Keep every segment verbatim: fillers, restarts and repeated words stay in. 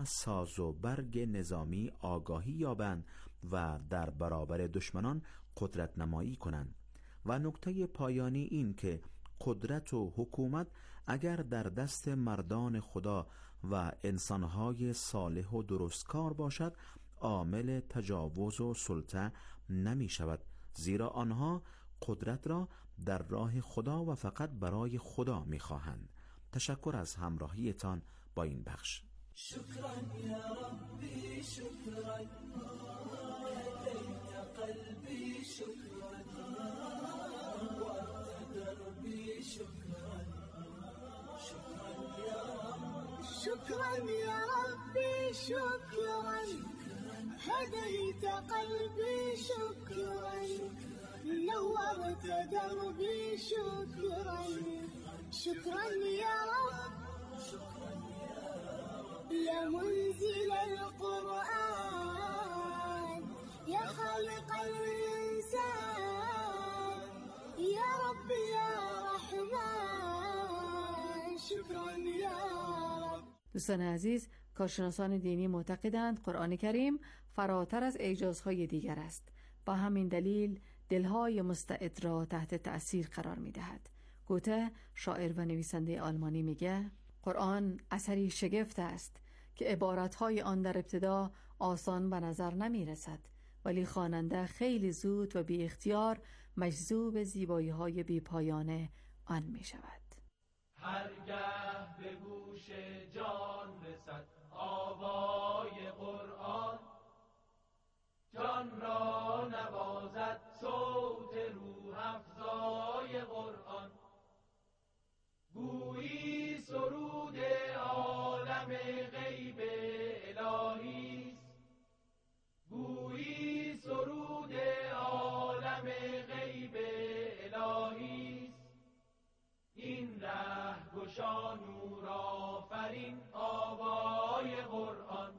و ساز و برگ نظامی آگاهی یابند و در برابر دشمنان قدرت نمایی کنند. و نکته پایانی این که قدرت و حکومت اگر در دست مردان خدا و انسانهای صالح و درستکار باشد عامل تجاوز و سلطه نمی شود، زیرا آنها قدرت را در راه خدا و فقط برای خدا می خواهند. تشکر از همراهیتان با این بخش. شکرا یا ربی، شکرا هدیت قلبی، شکرا وارد دربی، شکرا شکرا یا رب، شکرا یا ربی، شکرا هدیت قلبی، شکرا نورت دربی، شکرا شكرا يا رب، يا منزل القرآن، يا خالق الإنسان، يا رب يا رحمن، شكرا يا رب. دوستان عزیز، کارشناسان دینی معتقدند قرآن کریم فراتر از اعجازهای دیگر است. با همین دلیل دلهای مستعد را تحت تأثیر قرار می دهد. گوته، شاعر و نویسنده آلمانی، میگه قرآن اثری شگفت است که عبارتهای آن در ابتدا آسان به نظر نمی رسد، ولی خواننده خیلی زود و بی اختیار مجذوب زیبایی‌های بی پایان آن می شود. هرگاه به گوش جان رسد آوای قرآن، جان را نوازد صوت روح افزای قرآن. گویی سرود عالم غیب الهیست، گویی سرود عالم غیب الهیست. این ره گشا نور آفرین آوای قرآن،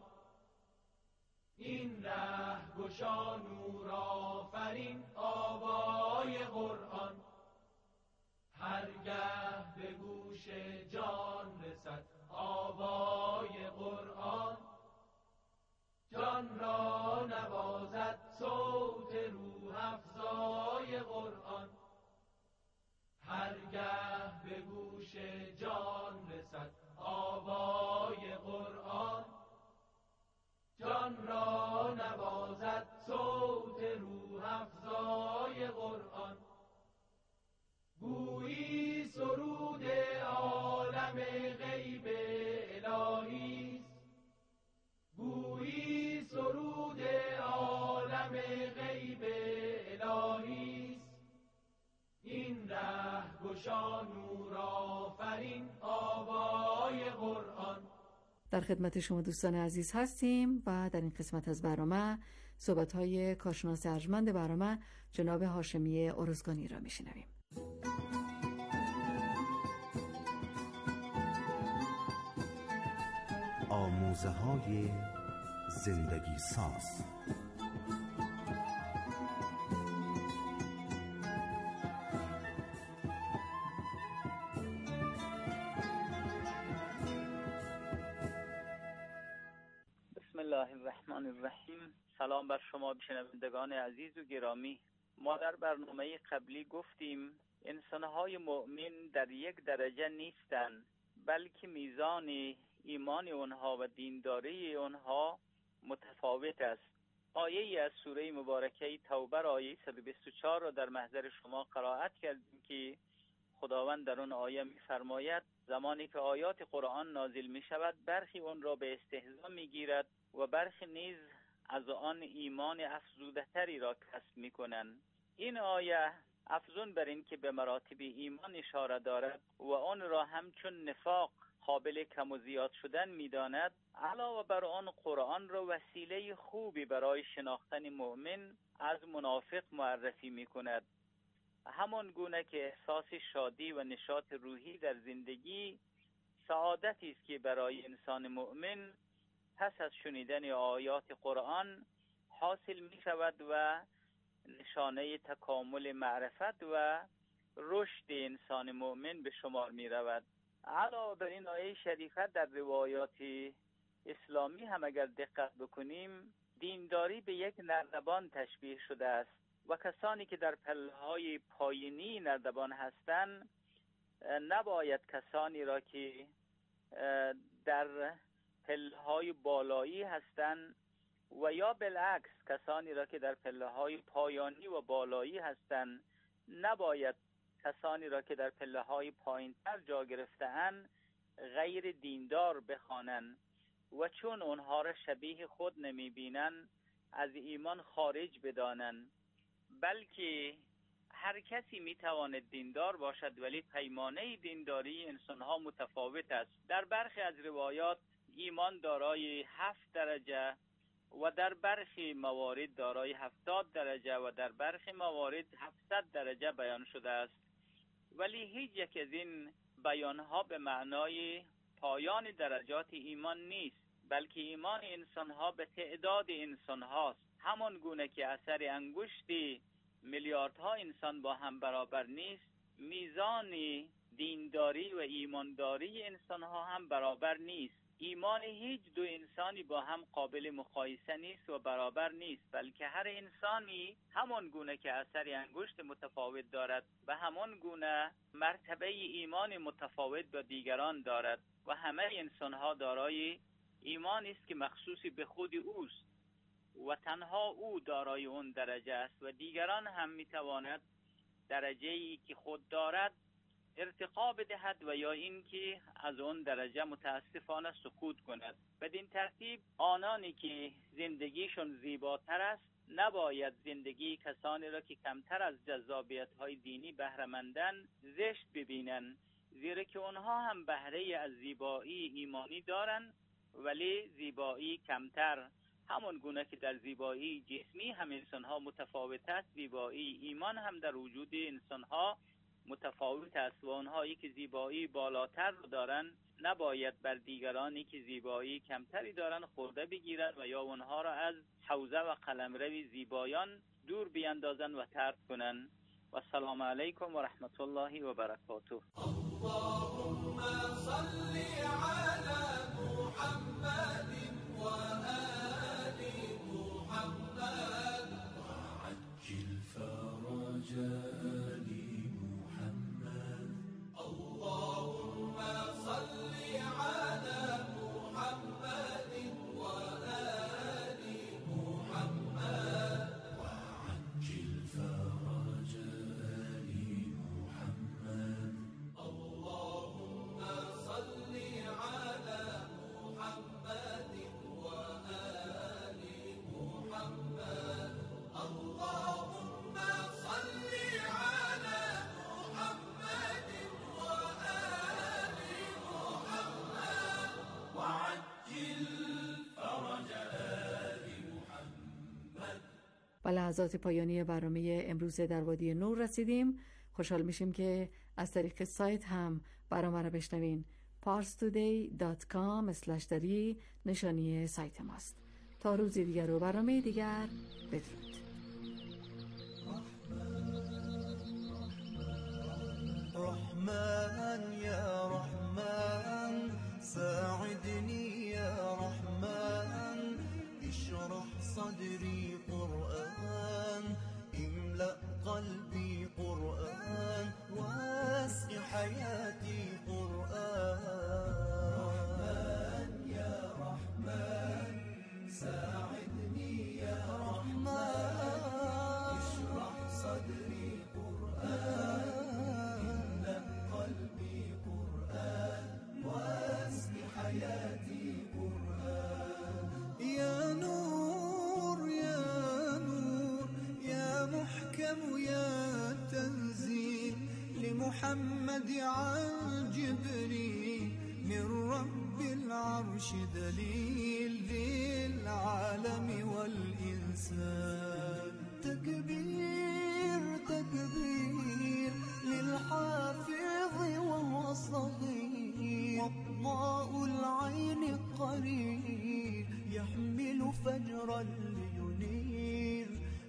این ره گشا نور آفرین آوای قرآن. هرگاه به گوش جان رسد آوای قرآن، جان را نوازد صوت روح افزای قرآن. هرگاه به گوش جان رسد آوای قرآن، جان را نوازد صوت روح افزای قرآن. گویی سرود عالم غیب الهیست، گویی سرود عالم غیب الهیست. این ره گشا نور آفرین آوای قرآن. در خدمت شما دوستان عزیز هستیم و در این قسمت از برنامه صحبت‌های کارشناس ارجمند برنامه جناب هاشمی ارزگانی را میشنویم. آموزه‌های زندگی ساز. بسم الله الرحمن الرحیم. سلام بر شما شنوندگان عزیز و گرامی. ما در برنامه قبلی گفتیم انسان‌های مؤمن در یک درجه نیستند، بلکه میزان ایمان اونها و دینداری اونها متفاوت است. آیه از سوره مبارکه توبه آیه صد و بیست و چهار را در محضر شما قرائت کردیم که خداوند در اون آیه می‌فرماید زمانی که آیات قرآن نازل می‌شود برخی اون را به استهزا می‌گیرد و برخی نیز از آن ایمان افزوده‌تری را کسب می‌کنند. این آیه افزون بر این که به مراتب ایمان اشاره دارد و آن را همچون نفاق قابل کم و زیاد شدن می‌داند، علاوه بر آن قرآن را وسیله خوبی برای شناختن مؤمن از منافق معرفی می‌کند. همان گونه که احساس شادی و نشاط روحی در زندگی سعادتی است که برای انسان مؤمن پس از شنیدن آیات قرآن حاصل می شود و نشانه تکامل معرفت و رشد انسان مؤمن به شمار می رود. علاوه بر این آیه شریفه در روایات اسلامی هم اگر دقت بکنیم دینداری به یک نردبان تشبیه شده است و کسانی که در پله‌های پایینی نردبان هستند نباید کسانی را که در پله‌های بالایی هستند و یا بالعکس کسانی را که در پله‌های پایانی و بالایی هستند نباید کسانی را که در پله‌های پایین‌تر جا گرفته‌اند غیر دیندار بخوانند و چون اونها را شبیه خود نمی‌بینند از ایمان خارج بدانند، بلکه هر کسی میتواند دیندار باشد ولی پیمانه دینداری انسانها متفاوت است. در برخی از روایات ایمان دارای هفت درجه و در برخی موارد دارای هفتاد درجه و در برخی موارد هفتصد درجه بیان شده است، ولی هیچ یک از این بیانها به معنای پایان درجات ایمان نیست، بلکه ایمان انسانها به تعداد انسانهاست. همان گونه که اثر انگشتی میلیاردها انسان با هم برابر نیست، میزان دینداری و ایمانداری انسانها هم برابر نیست. ایمان هیچ دو انسانی با هم قابل مقایسه نیست و برابر نیست، بلکه هر انسانی همان گونه که اثر انگشت متفاوت دارد و همان گونه مرتبه ایمان متفاوت با دیگران دارد و همه انسانها دارای ایمانی است که مخصوص به خود اوست و تنها او دارای اون درجه است و دیگران هم میتواند درجه‌ای که خود دارد ارتقا بدهد و یا اینکه از اون درجه متاسفانه سقوط کند. بدین ترتیب آنانی که زندگیشون زیباتر است نباید زندگی کسانی را که کمتر از جذابیت‌های دینی بهره مندند زشت ببینند، زیرا که اونها هم بهره از زیبایی ایمانی دارند ولی زیبایی کمتر. همون گونه که در زیبایی جسمی هم انسان‌ها متفاوت است، زیبایی ایمان هم در وجود انسان‌ها متفاوت است و اونهایی که زیبایی بالاتر رو دارن نباید بر دیگرانی که زیبایی کمتری دارن خورده بگیرن و یا اونها را از حوزه و قلمرو زیبایان دور بیاندازن و طرد کنن. و السلام علیکم و رحمت الله و برکاته. اللهم صل علی محمد و آل محمد وعجل فرجا لمحمد. اللهم صل على محمد و آل محمد وعجل فرجا لمحمد. اللهم صل على محمد و آل محمد. اللهم صل على محمد و آل محمد وعجل فرج آل محمد. و لحظات پایانی برنامه امروز در وادی نور رسیدیم. خوشحال میشیم که از طریق سایت هم برنامه را بشنوین. پارس تودی دات کام اسلش دری نشانی سایت ماست. تا روزی دیگر و برنامه دیگر بدرود. رحمن يا رحمن ساعدني يا رحمن اشرح صدري قرآن املأ قلبي قرآن واسق حياتي قرآن. رحمن يا رحمن ساعدني يا رحمن اشرح صدري قرآن حياتي قرآن. يا نور يا نور يا محكم يا تنزيل لمحمد عن جبريل من رب العرش دليل للعالم والإنسان. تكبير تكبير للحافظ وهو صغير وضاء العين قرير يحمل فجرا لينير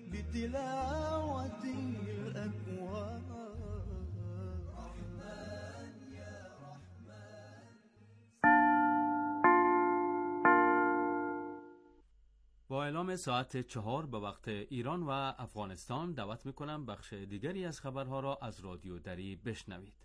بتلاوته الأكوان. رحمن يا رحمن با اعلام ساعت چهار به وقت ایران و افغانستان دعوت میکنم بخش دیگری از خبرها را از رادیو دری بشنوید.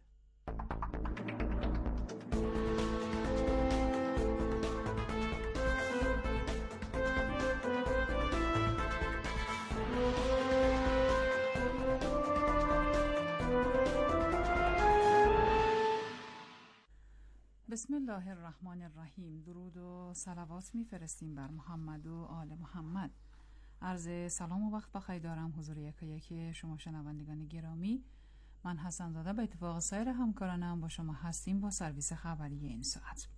بسم الله الرحمن الرحیم. درود و صلوات میفرستیم بر محمد و آل محمد. عرض سلام و وقت بخیر دارم حضور یکایک شما شنوندگان گرامی. من حسن زاده به اتفاق سایر همکارانم با شما هستیم با سرویس خبری این ساعت.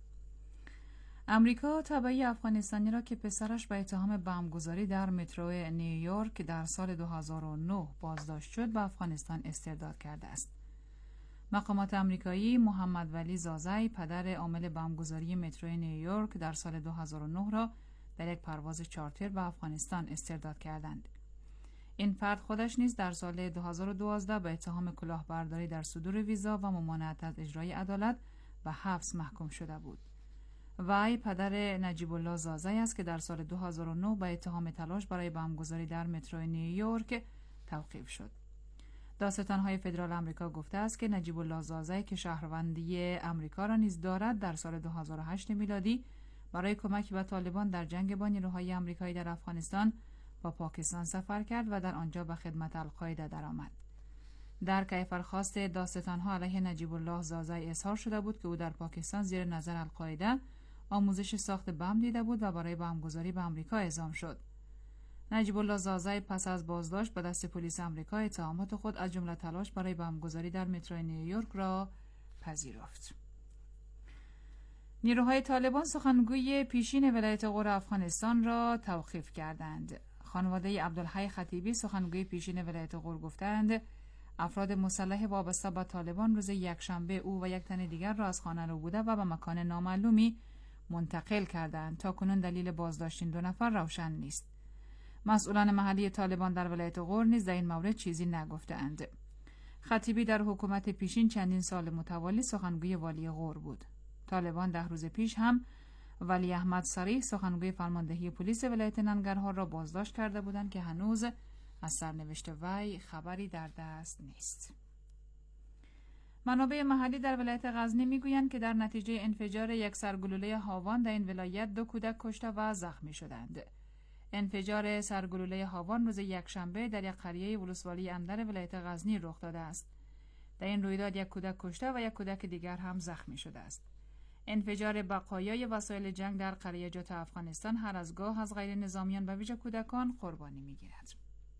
امریکا تبعی افغانستانی را که پسرش به اتهام بمبگذاری در مترو نیویورک در سال دو هزار و نه بازداشت شد به افغانستان استرداد کرده است. مقامات آمریکایی محمد ولی زازی پدر عامل بمبگذاری مترو نیویورک در سال دو هزار و نه را در یک پرواز چارتر به افغانستان استرداد کردند. این فرد خودش نیز در سال دو هزار و دوازده به اتهام کلاهبرداری در صدور ویزا و ممانعت از اجرای عدالت و حبس محکوم شده بود. وی پدر نجیب الله زازی است که در سال دو هزار و نه به اتهام تلاش برای بمبگذاری در مترو نیویورک توقیف شد. دادستان‌های فدرال آمریکا گفته است که نجیب الله زازی که شهروندی آمریکا را نیز دارد در سال دو هزار و هشت میلادی برای کمک به طالبان در جنگ با نیروهای آمریکایی در افغانستان با پاکستان سفر کرد و در آنجا به خدمت القاعده درآمد. در کیفرخواست دادستان‌ها علیه نجیب الله زازی اظهار شده بود که او در پاکستان زیر نظر القاعده آموزش ساخت بمب دیده بود و برای بمبگذاری به آمریکا اعزام شد. نجیب الله زازی پس از بازداشت به دست پلیس آمریکا اتهامات خود از جمله تلاش برای بمبگذاری در مترو نیویورک را پذیرفت. نیروهای طالبان سخنگوی پیشین ولایت غور افغانستان را توقیف کردند. خانواده عبدالحی خطیبی سخنگوی پیشین ولایت غور گفتند افراد مسلح وابسته به طالبان روز یکشنبه او و یک تن دیگر را از خانه ربوده و به مکان نامعلومی منتقل کردند. تا کنون دلیل بازداشت این دو نفر روشن نیست. مسئولان محلی طالبان در ولایت غور نیز در این مورد چیزی نگفته‌اند. خطیبی در حکومت پیشین چندین سال متوالی سخنگوی والی غور بود. طالبان ده روز پیش هم ولی احمد صریح سخنگوی فرماندهی پلیس ولایت ننگرهار را بازداشت کرده بودند که هنوز از سرنوشت وی خبری در دست نیست. منابع محلی در ولایت غزنی میگویند که در نتیجه انفجار یک سرگلوله هاوان در این ولایت دو کودک کشته و زخمی شدند. انفجار سرگلوله هاوان روز یکشنبه در یک قریه ولسوالی اندر ولایت غزنی رخ داده است. در این رویداد یک کودک کشته و یک کودک دیگر هم زخمی شده است. انفجار بقایای وسایل جنگ در قریه‌جات افغانستان هر از گاه از غیر نظامیان و ویژه کودکان قربانی می‌گیرد.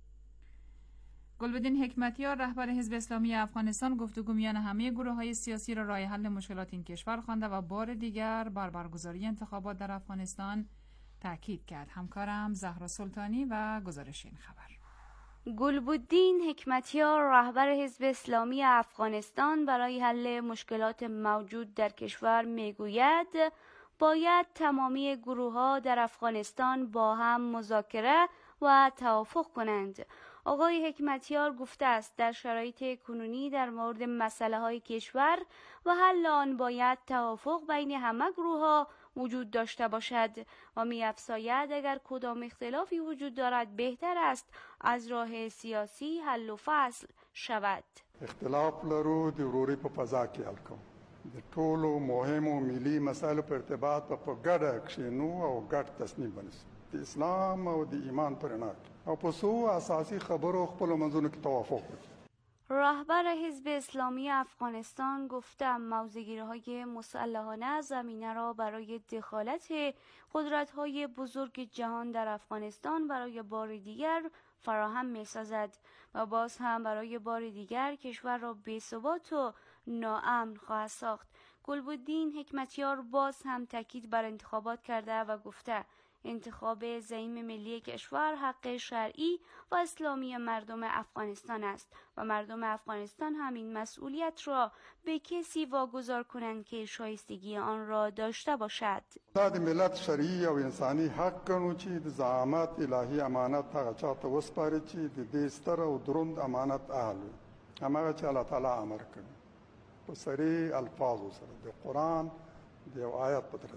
گلبدین حکمتیار رهبر حزب اسلامی افغانستان گفتگو میان همه گروه‌های سیاسی را راه حل مشکلات این کشور خوانده و بار دیگر بر برگزاری انتخابات در افغانستان تأکید کرد. همکارم زهرا سلطانی و گزارش این خبر. گلبدین حکمتیار رهبر حزب اسلامی افغانستان برای حل مشکلات موجود در کشور میگوید باید تمامی گروه‌ها در افغانستان با هم مذاکره و توافق کنند. آقای حکمتیار گفته است در شرایط کنونی در مورد مسائل کشور و حل آن باید توافق بین همه گروه‌ها وجود داشته باشد و می‌افزاید اگر کدام اختلافی وجود دارد بهتر است از راه سیاسی حل و فصل شود. اختلاف لرو د وروري په فضا کې حل کوو. د ټولو مهمو ملي مسایلو په ارتباط په ګډه کښینو او ګډ تصمیم ونیسو. د اسلام او د ایمان پر رڼا او په څو اساسي خبرو خپلو منځونو کې توافق وکړو. رهبر حزب اسلامی افغانستان گفته موضع‌گیری‌های مسلحانه زمینه را برای دخالت قدرت‌های بزرگ جهان در افغانستان برای بار دیگر فراهم می‌سازد و باز هم برای بار دیگر کشور را بی‌ثبات و ناامن خواهد ساخت. گلبدین حکمتیار باز هم تاکید بر انتخابات کرده و گفته انتخاب زعیم ملی کشور حق شرعی و اسلامی مردم افغانستان است و مردم افغانستان همین مسئولیت را به کسی واگذار کنند که شایستگی آن را داشته باشد. د ملت شرعي او انساني حق ګڼو چې د زعامت الهي امانت هغه چاته وسپاري چې د دې ستر او دروند امانت اهل وي هماغه چې الله تعالی امر کړي په صریح الفاظو سره د قرآن د یو آیت په ترڅ کې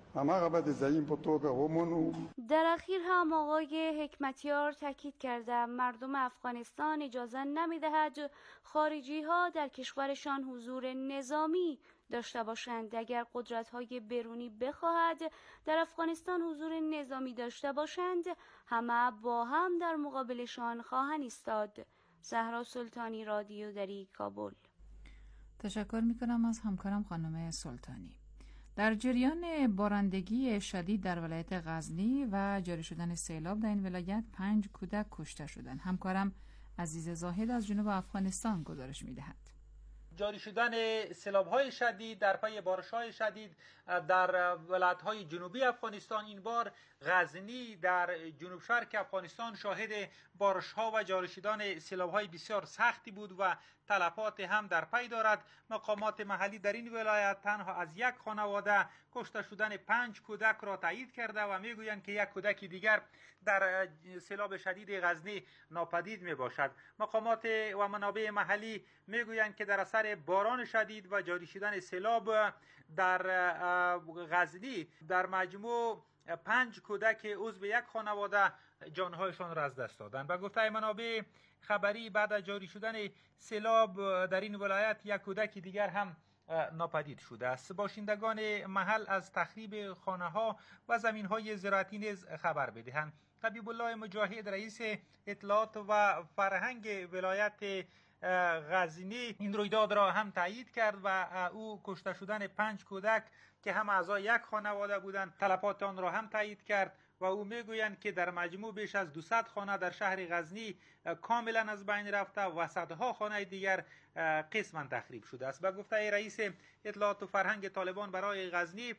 همه باید زعیم په توګه ومنو. در اخیر هم آقای حکمتیار تاکید کرده مردم افغانستان اجازه نمیدهد خارجی ها در کشورشان حضور نظامی داشته باشند. اگر قدرت های بیرونی بخواهد در افغانستان حضور نظامی داشته باشند، همه با هم در مقابلشان خواهند ایستاد. زهرا سلطانی، رادیو دری، کابل. تشکر می کنم از همکارم خانم سلطانی. در جریان بارندگی شدید در ولایت غزنی و جاری شدن سیلاب در این ولایت پنج کودک کشته شدند. همکارم عزیز زاهد از جنوب افغانستان گزارش می دهد. جاری شدن سیلاب‌های شدید در پی بارش‌های شدید در ولایت‌های جنوبی افغانستان، این بار غزنی در جنوب شرق افغانستان شاهد بارش‌ها و جاری شدن سیلاب‌های بسیار سختی بود و تلفات هم در پی دارد. مقامات محلی در این ولایت تنها از یک خانواده کشته شدن پنج کودک را تایید کرده و میگویند که یک کودک دیگر در سیلاب شدید غزنی ناپدید می باشد. مقامات و منابع محلی میگویند که در اثر باران شدید و جاری شدن سیلاب در غزنی در مجموع پنج کودک عضو یک خانواده جانهایشان را از دست دادند. و گفته منابع خبری بعد از جاری شدن سیلاب در این ولایت یک کودک دیگر هم ناپدید شده است. باشندگان محل از تخریب خانه ها و زمین های زراعتی نیز خبر بدهند. طبیب الله مجاهد رئیس اطلاعات و فرهنگ ولایت غزنی این رویداد را هم تایید کرد و او کشته شدن پنج کودک که هم اعضای یک خانواده بودند تلفات آن را هم تایید کرد و او میگویند که در مجموع بیش از دویست خانه در شهر غزنی کاملا از بین رفته و صدها خانه دیگر قسما تخریب شده است. به گفته رئیس اطلاعات و فرهنگ طالبان برای غزنی،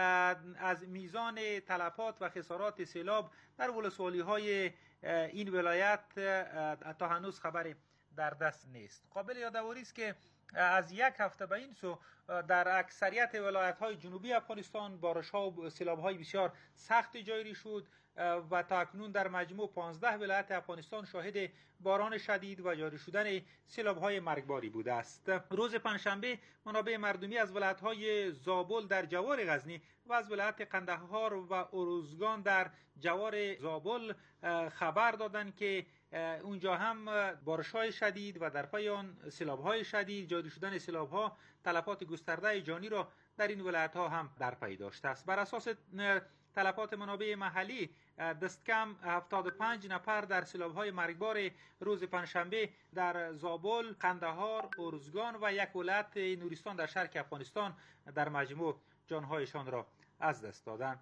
از میزان تلفات و خسارات سیلاب در ولسوالی های این ولایت تا هنوز خبری در دست نیست. قابل یادآوری است که از یک هفته به این سو در اکثریت ولایت‌های جنوبی افغانستان بارش‌ها و سیلاب‌های بسیار سخت جاری شد و تا اکنون در مجموع پانزده ولایت افغانستان شاهد باران شدید و جاری شدن سیلاب‌های مرگباری بوده است. روز پنجشنبه منابع مردمی از ولایت‌های زابل در جوار غزنی و از ولایت قندهار و ارزگان در جوار زابل خبر دادند که اونجا هم بارش‌های شدید و در پی آن سیلاب‌های شدید، جاری شدن سیلاب‌ها تلفات گسترده جانی را در این ولایت‌ها هم در پی داشته است. بر اساس تلفات منابع محلی دست کم هفتاد و پنج نفر در سیلاب‌های مرگبار روز پنجشنبه در زابل، قندهار، ارزگان و یک ولایت نورستان در شرق افغانستان در مجموع جان‌هایشان را از دست دادند.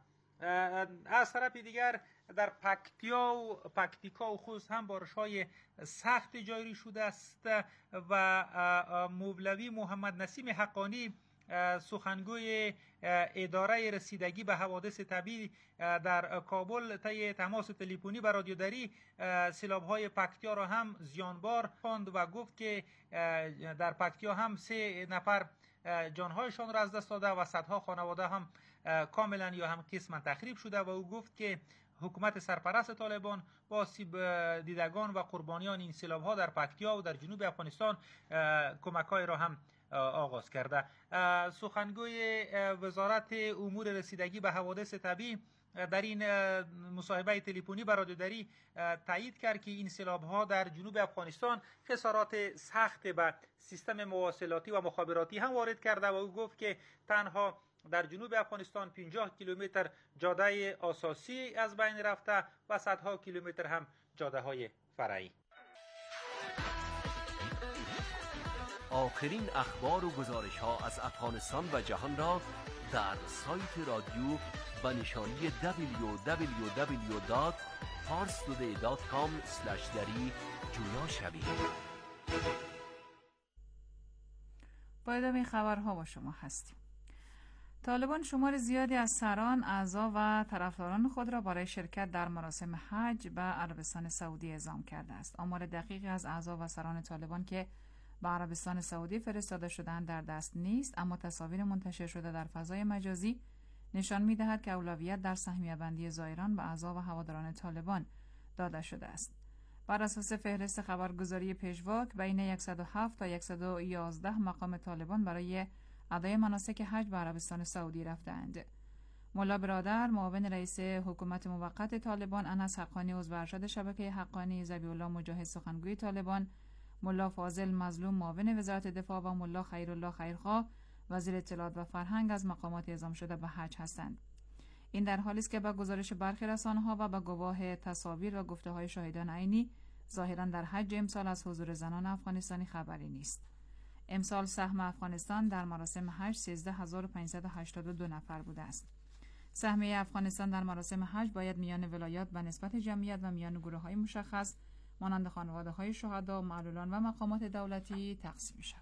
از طرف دیگر در پکتیا و پکتیکا و خوست هم بارش‌های سخت جاری شده است و مولوی محمد نسیم حقانی سخنگوی اداره رسیدگی به حوادث طبیعی در کابل طی تماس تلفنی با رادیو دری سیلاب‌های پکتیا را هم زیانبار خواند و گفت که در پکتیا هم سه نفر جانهایشان را از دست داده و صدها خانواده هم کاملا یا هم قسما تخریب شده و او گفت که حکومت سرپرست طالبان با آسیب دیدگان و قربانیان این سیلاب‌ها در پکتیا و در جنوب افغانستان کمک‌های را هم آغاز کرده. سخنگوی وزارت امور رسیدگی به حوادث طبیعی در این مصاحبه تلفنی با رادیو دری تایید کرد که این سیلاب‌ها در جنوب افغانستان خسارات سخت به سیستم مواصلاتی و مخابراتی هم وارد کرده و او گفت که تنها در جنوب افغانستان پنجاه کیلومتر جاده اساسی از بین رفته و صدها کیلومتر هم جاده‌های فرعی. آخرین اخبار و گزارش‌ها از افغانستان و جهان را در سایت رادیو با نشانی دبلیو دبلیو دبلیو دات پارس تودی دات کام اسلش دری جویا شوید. با ادامه خبرها با شما هستیم. طالبان شمار زیادی از سران، اعضا و طرفداران خود را برای شرکت در مراسم حج به عربستان سعودی اعزام کرده است. آمار دقیقی از اعضا و سران طالبان که به عربستان سعودی فرستاده شدند در دست نیست، اما تصاویر منتشر شده در فضای مجازی نشان می‌دهد که اولویت در سهمیه بندی زائران به اعضا و هواداران طالبان داده شده است. بر اساس فهرست خبرگزاری پژواک بین صد و هفت تا صد و یازده مقام طالبان برای ادای مناسک حج به عربستان سعودی رفتند. ملا برادر معاون رئیس حکومت موقت طالبان، انس حقانی عضو ارشد شبکه حقانی، ذبیح الله مجاهد سخنگوی طالبان، ملا فاضل مظلوم معاون وزارت دفاع و ملا خیرالله خیرخواه وزیر اطلاعات و فرهنگ از مقامات اعزام شده به حج هستند. این در حالی است که با گزارش برخی رسانه‌ها و با گواه تصاویر و گفته‌های شاهدان عینی ظاهراً در حج امسال از حضور زنان افغانستانی خبری نیست. امسال سهم افغانستان در مراسم حج سیزده هزار و پانصد و هشتاد و دو نفر بوده است. سهمیه افغانستان در مراسم حج باید میان ولایات به نسبت جمعیت و میان گروه‌های مشخص مانند خانواده‌های شهدا، معلولان و مقامات دولتی تقسیم شود.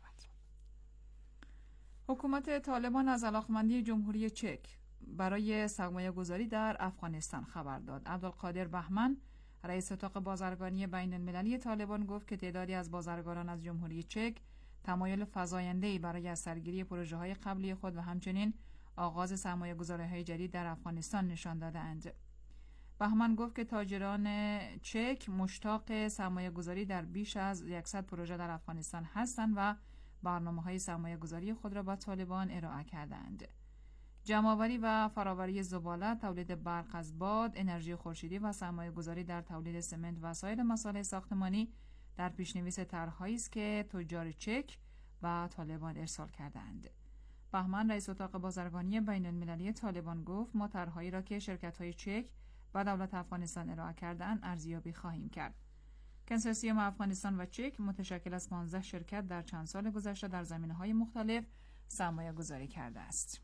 حکومت طالبان از علاقمندی جمهوری چک برای سرمایه گذاری در افغانستان خبر داد. عبدالقادر بهمن رئیس اتاق بازرگانی بین المللی طالبان گفت که تعدادی از بازرگانان از جمهوری چک تمایل فزاینده‌ای برای از سرگیری پروژه‌های قبلی خود و همچنین آغاز سرمایه گذاری‌های جدید در افغانستان نشان داده‌اند. بهمن گفت که تاجران چک مشتاق سرمایه گذاری در بیش از صد پروژه در افغانستان هستند و برنامه‌های سرمایه گذاری خود را با طالبان ارائه کردند. جمع‌آوری و فراوری زباله، تولید برق از باد، انرژی خورشیدی و سرمایه گذاری در تولید سمنت و سایر مسائل ساختمانی در پیشنویس طرح‌هایی است که تجار چک و طالبان ارسال کردند. بهمن رئیس اتاق بازرگانی بین المللی طالبان گفت ما طرح‌هایی را که شرکت‌های چک و دولت افغانستان ارائه کردند ارزیابی خواهیم کرد. کنسورسیوم افغانستان و چک متشکل از پانزده شرکت در چند سال گذشته در زمینه‌های مختلف سرمایه گذاری کرده است.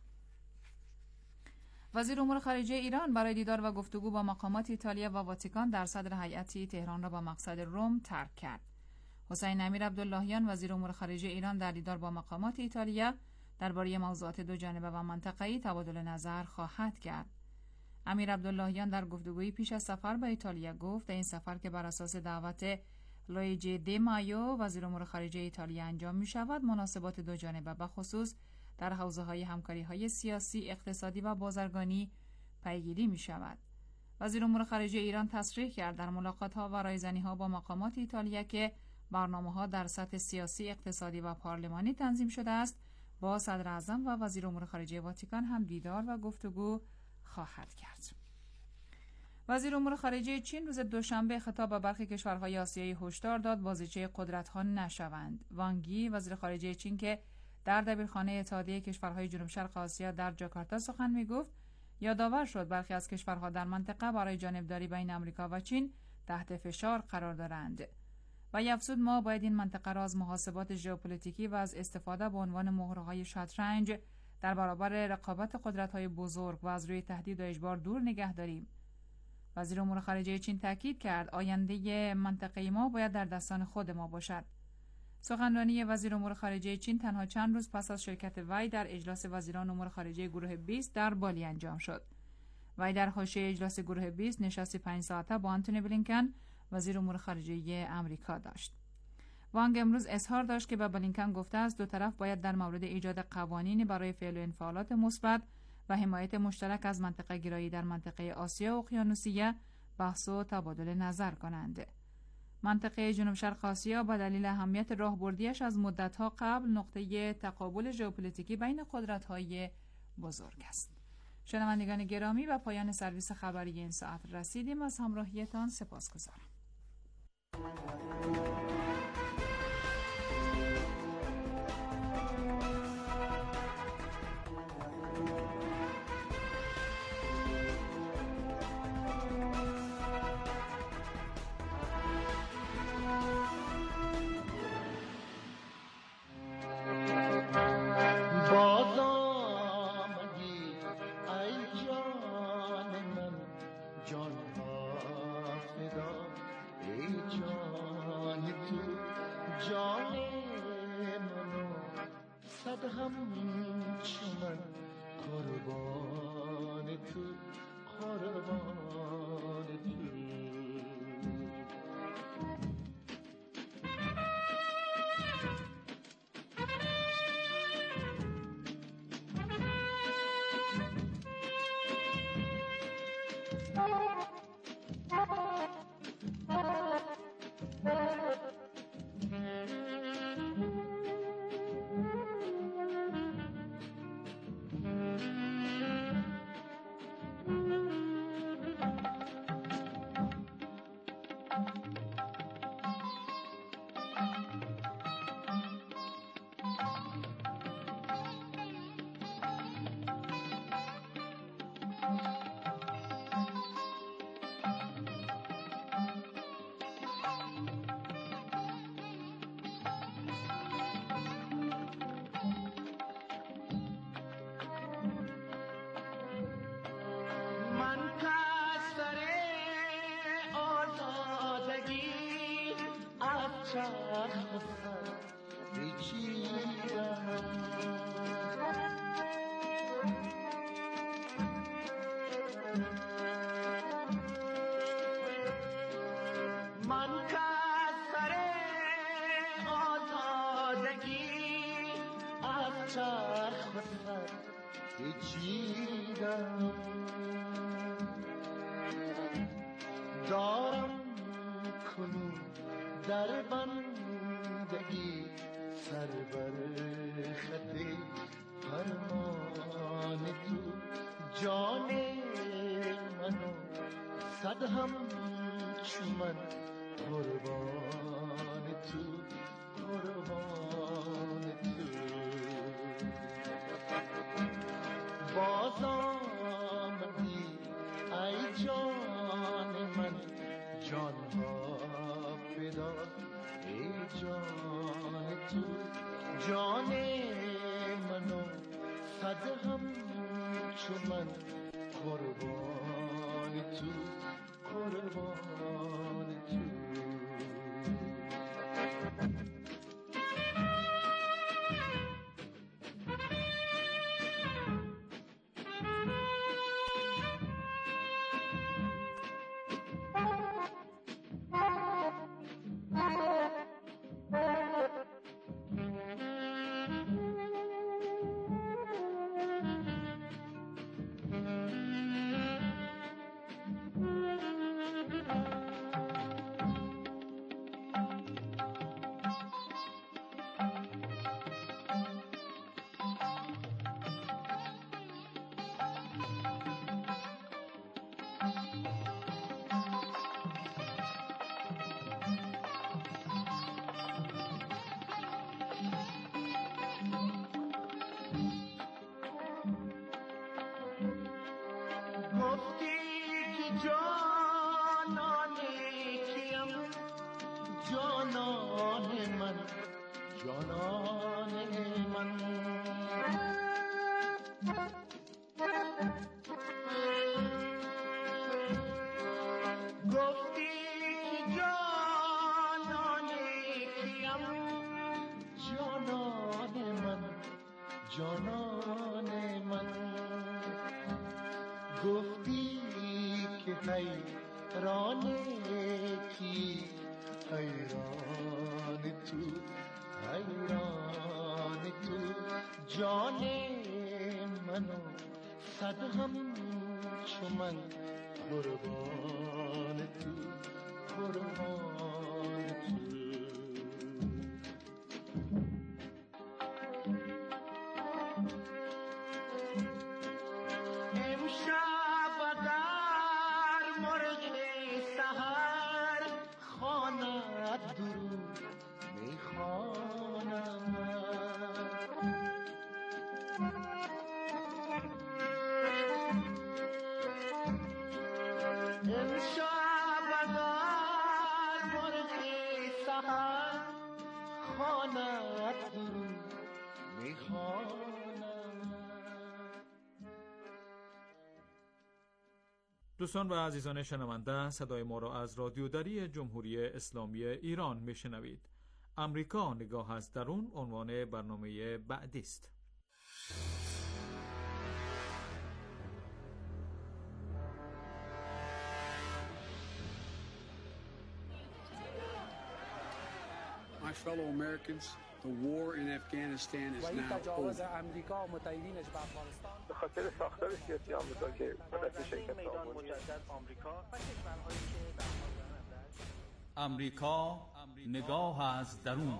وزیر امور خارجه ایران برای دیدار و گفتگو با مقامات ایتالیا و واتیکان در صدر هیئتی تهران را با مقصد روم ترک کرد. حسین امیر عبداللهیان وزیر امور خارجه ایران در دیدار با مقامات ایتالیا درباره موضوعات دو جانبه و منطقه‌ای تبادل نظر خواهد کرد. امیر عبداللهیان در گفتگویی پیش از سفر به ایتالیا گفت این سفر که بر اساس دعوت لویجی دی مایو وزیر امور خارجه ایتالیا انجام می شود مناسبات دو جانبه به خصوص در حوزه‌های همکاری‌های سیاسی، اقتصادی و بازرگانی پیگیری می شود. وزیر امور خارجه ایران تصریح کرد در ملاقات‌ها و رایزنی‌ها با مقامات ایتالیا که برنامه‌ها در سطح سیاسی، اقتصادی و پارلمانی تنظیم شده است، با صدر اعظم و وزیر امور خارجه واتیکان هم دیدار و گفتگو خواهد کرد. وزیر امور خارجه چین روز دوشنبه خطاب به برخی کشورهای آسیایی هشدار داد بازیچه قدرت‌ها نشوند. وانگ یی وزیر خارجه چین که در دبیرخانه اتحادیه کشورهای جنوب شرق آسیا در جاکارتا سخن می‌گفت، یادآور شد برخی از کشورها در منطقه برای جانبداری بین آمریکا و چین تحت فشار قرار دارند. و افزود ما باید این منطقه را از محاسبات ژئوپلیتیکی و از استفاده به عنوان مهره‌های شطرنج در برابر رقابت قدرت‌های بزرگ و از روی تهدید و اجبار دور نگه داریم. وزیر امور خارجه چین تاکید کرد آینده منطقه ما باید در دستان خود ما باشد. سخنرانی وزیر امور خارجه چین تنها چند روز پس از شرکت وی در اجلاس وزیران امور خارجه گروه بیست در بالی انجام شد. وی در حاشیه اجلاس گروه بیست نشستی پنج ساعته با آنتونی بلینکن وزیر امور خارجه آمریکا داشت. وانگ امروز اظهار داشت که به بلینکن گفته است دو طرف باید در مورد ایجاد قوانینی برای فعل و انفعالات مثبت و حمایت مشترک از منطقه گرایی در منطقه آسیا و اقیانوسیه بحث و تبادل نظر کنند. منطقه جنوب شرق آسیا با دلیل اهمیت راهبردیش از مدت‌ها قبل نقطه تقابل ژئوپلیتیکی بین قدرت‌های بزرگ است. شنوندگان گرامی، به پایان سرویس خبری این ساعت رسیدیم. از همراهیتان سپاسگزارم. جان ها فدا ای جان چرخ سر پیچیدم من که سر آزادگی از چرخ سر پیچیدم دارم کنون در بندگی سر بر خط فرمان تو جان منو صد هم چو من قربان تو قربان تو باز آمدی ای جان من جان ها فدا ای جان تو جان منو صد هم چو من قربان تو قربان تو جانان من گفتی که حیران کی حیران تو حیران تو جان منو صد هم چو من قربان تو قربان تو دوستان و عزیزان شنونده، صدای ما را از رادیو دری جمهوری اسلامی ایران میشنوید. امریکا نگاه از درون عنوان برنامه بعدی است. My fellow Americans, the war in Afghanistan is now over. به خاطر ساختار سیاسی آمریکا که مدت شرکت آمریکا امریکا نگاه از درون.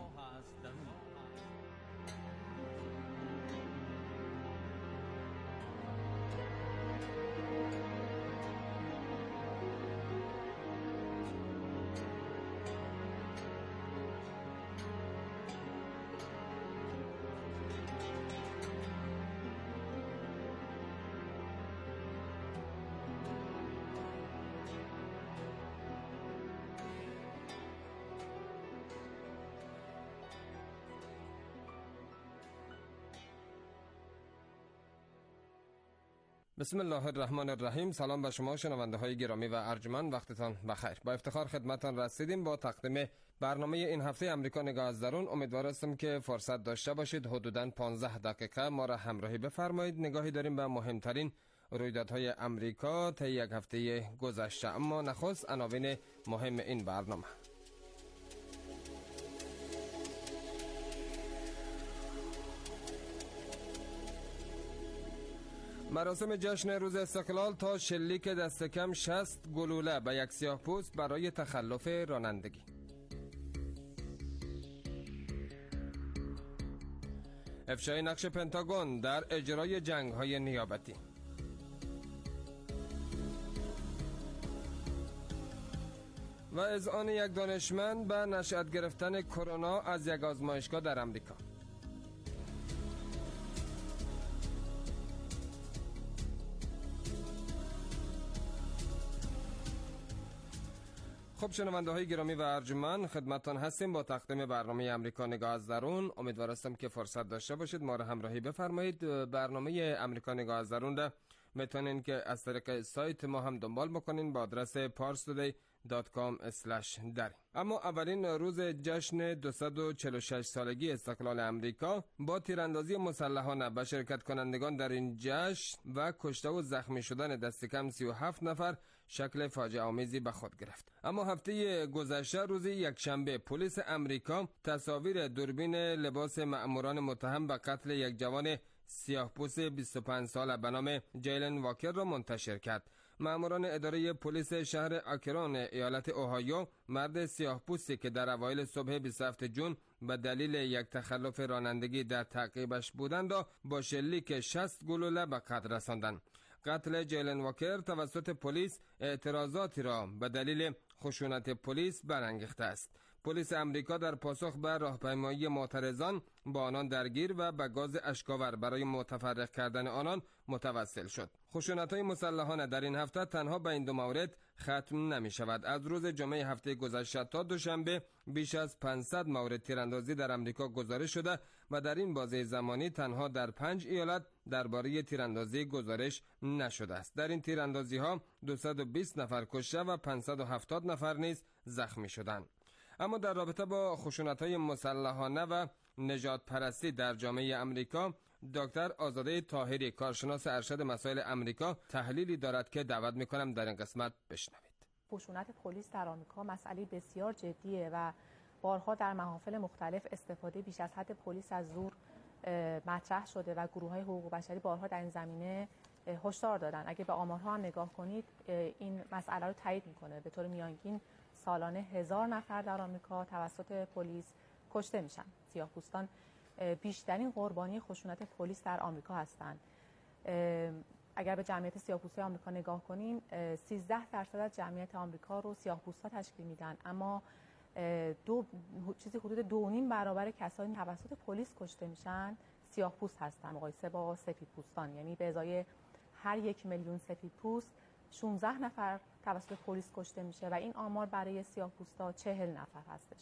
بسم الله الرحمن الرحیم. سلام به شما شنونده های گرامی و ارجمند، وقتتان بخیر. با افتخار خدمتتان رسیدیم با تقدیم برنامه این هفته امریکا نگاه از درون. امیدوار هستم که فرصت داشته باشید حدوداً پانزده دقیقه ما را همراهی بفرمایید. نگاهی داریم به مهمترین رویدادهای امریکا طی یک هفته گذشته، اما نخست عناوین مهم این برنامه. مراسم جشن روز استقلال تا شلیک دست کم شصت گلوله به یک سیاه‌پوست برای تخلف رانندگی. افشای نقش پنتاگون در اجرای جنگ‌های نیابتی. و اذعان یک دانشمند به نشأت گرفتن کرونا از یک آزمایشگاه در امریکا. خب شنونده های گرامی و ارجمند، خدمتتان هستیم با تقدیم برنامه امریکا نگاه از درون. امیدوار هستم که فرصت داشته باشید ما را همراهی بفرمایید. برنامه امریکا نگاه از درون را میتونین که از طریق سایت ما هم دنبال بکنین با آدرس پارس تودی دات کام اسلش در. اما اولین روز جشن دویست و چهل و شش سالگی استقلال امریکا با تیراندازی مسلحانه به شرکت کنندگان در این جشن و کشته و زخمی شدن دست کم سی و هفت نفر شکل فاجعه آمیزی به خود گرفت. اما هفته گذشته روز یک شنبه پلیس امریکا تصاویر دوربین لباس مأموران متهم به قتل یک جوان سیاه‌پوست بیست و پنج ساله به نام جیلن واکر را منتشر کرد. مأموران اداره پلیس شهر آکرون ایالت اوهایو مرد سیاه‌پوستی که در اوایل صبح بیست و هفتم ژوئن به دلیل یک تخلف رانندگی در تعقیبش بودند را با شلیک شصت گلوله به قتل رساندند. قتل جیلن واکر توسط پلیس اعتراضاتی را به دلیل خشونت پلیس برانگیخته است. پلیس امریکا در پاسخ به راهپیمایی معترضان با آنان درگیر و به گاز اشکاور برای متفرق کردن آنان متوسل شد. خشونت‌های مسلحانه در این هفته تنها به این دو مورد ختم نمی شود. از روز جمعه هفته گذشته تا دوشنبه بیش از پانصد مورد تیراندازی در امریکا گزارش شده و در این بازه زمانی تنها در پنج ایالت درباره تیراندازی گزارش نشده است. در این تیراندازی ها دویست و بیست نفر کشته و پانصد و هفتاد نفر نیز زخمی شدند. اما در رابطه با خشونت‌های مسلحانه و نژاد پرستی در جامعه امریکا، دکتر آزاده طاهری کارشناس ارشد مسائل امریکا تحلیلی دارد که دعوت می‌کنم در این قسمت بشنوید. خشونت پلیس در آمریکا مسئله بسیار جدیه و بارها در محافل مختلف استفاده بیش از حد پلیس از زور مطرح شده و گروه‌های حقوق بشری بارها در این زمینه هشدار دادن. اگه به آمارها هم نگاه کنید این مسئله رو تایید می‌کنه. به طور میانگین سالانه هزار نفر در آمریکا توسط پلیس کشته میشن. سیاه‌پوستان بیشترین قربانی خشونت پلیس در آمریکا هستند. اگر به جمعیت سیاه‌پوستی آمریکا نگاه کنیم سیزده درصد از جمعیت آمریکا رو سیاه‌پوستا تشکیل میدن، اما دو چیزی حدود دو و نیم برابر کسانی توسط پلیس کشته میشن سیاه‌پوست هستن مقایسه با سفیدپوستان. یعنی به ازای هر یک میلیون سفیدپوست شانزده نفر توسط پلیس کشته میشه و این آمار برای سیاه‌پوستا چهل نفر هستش.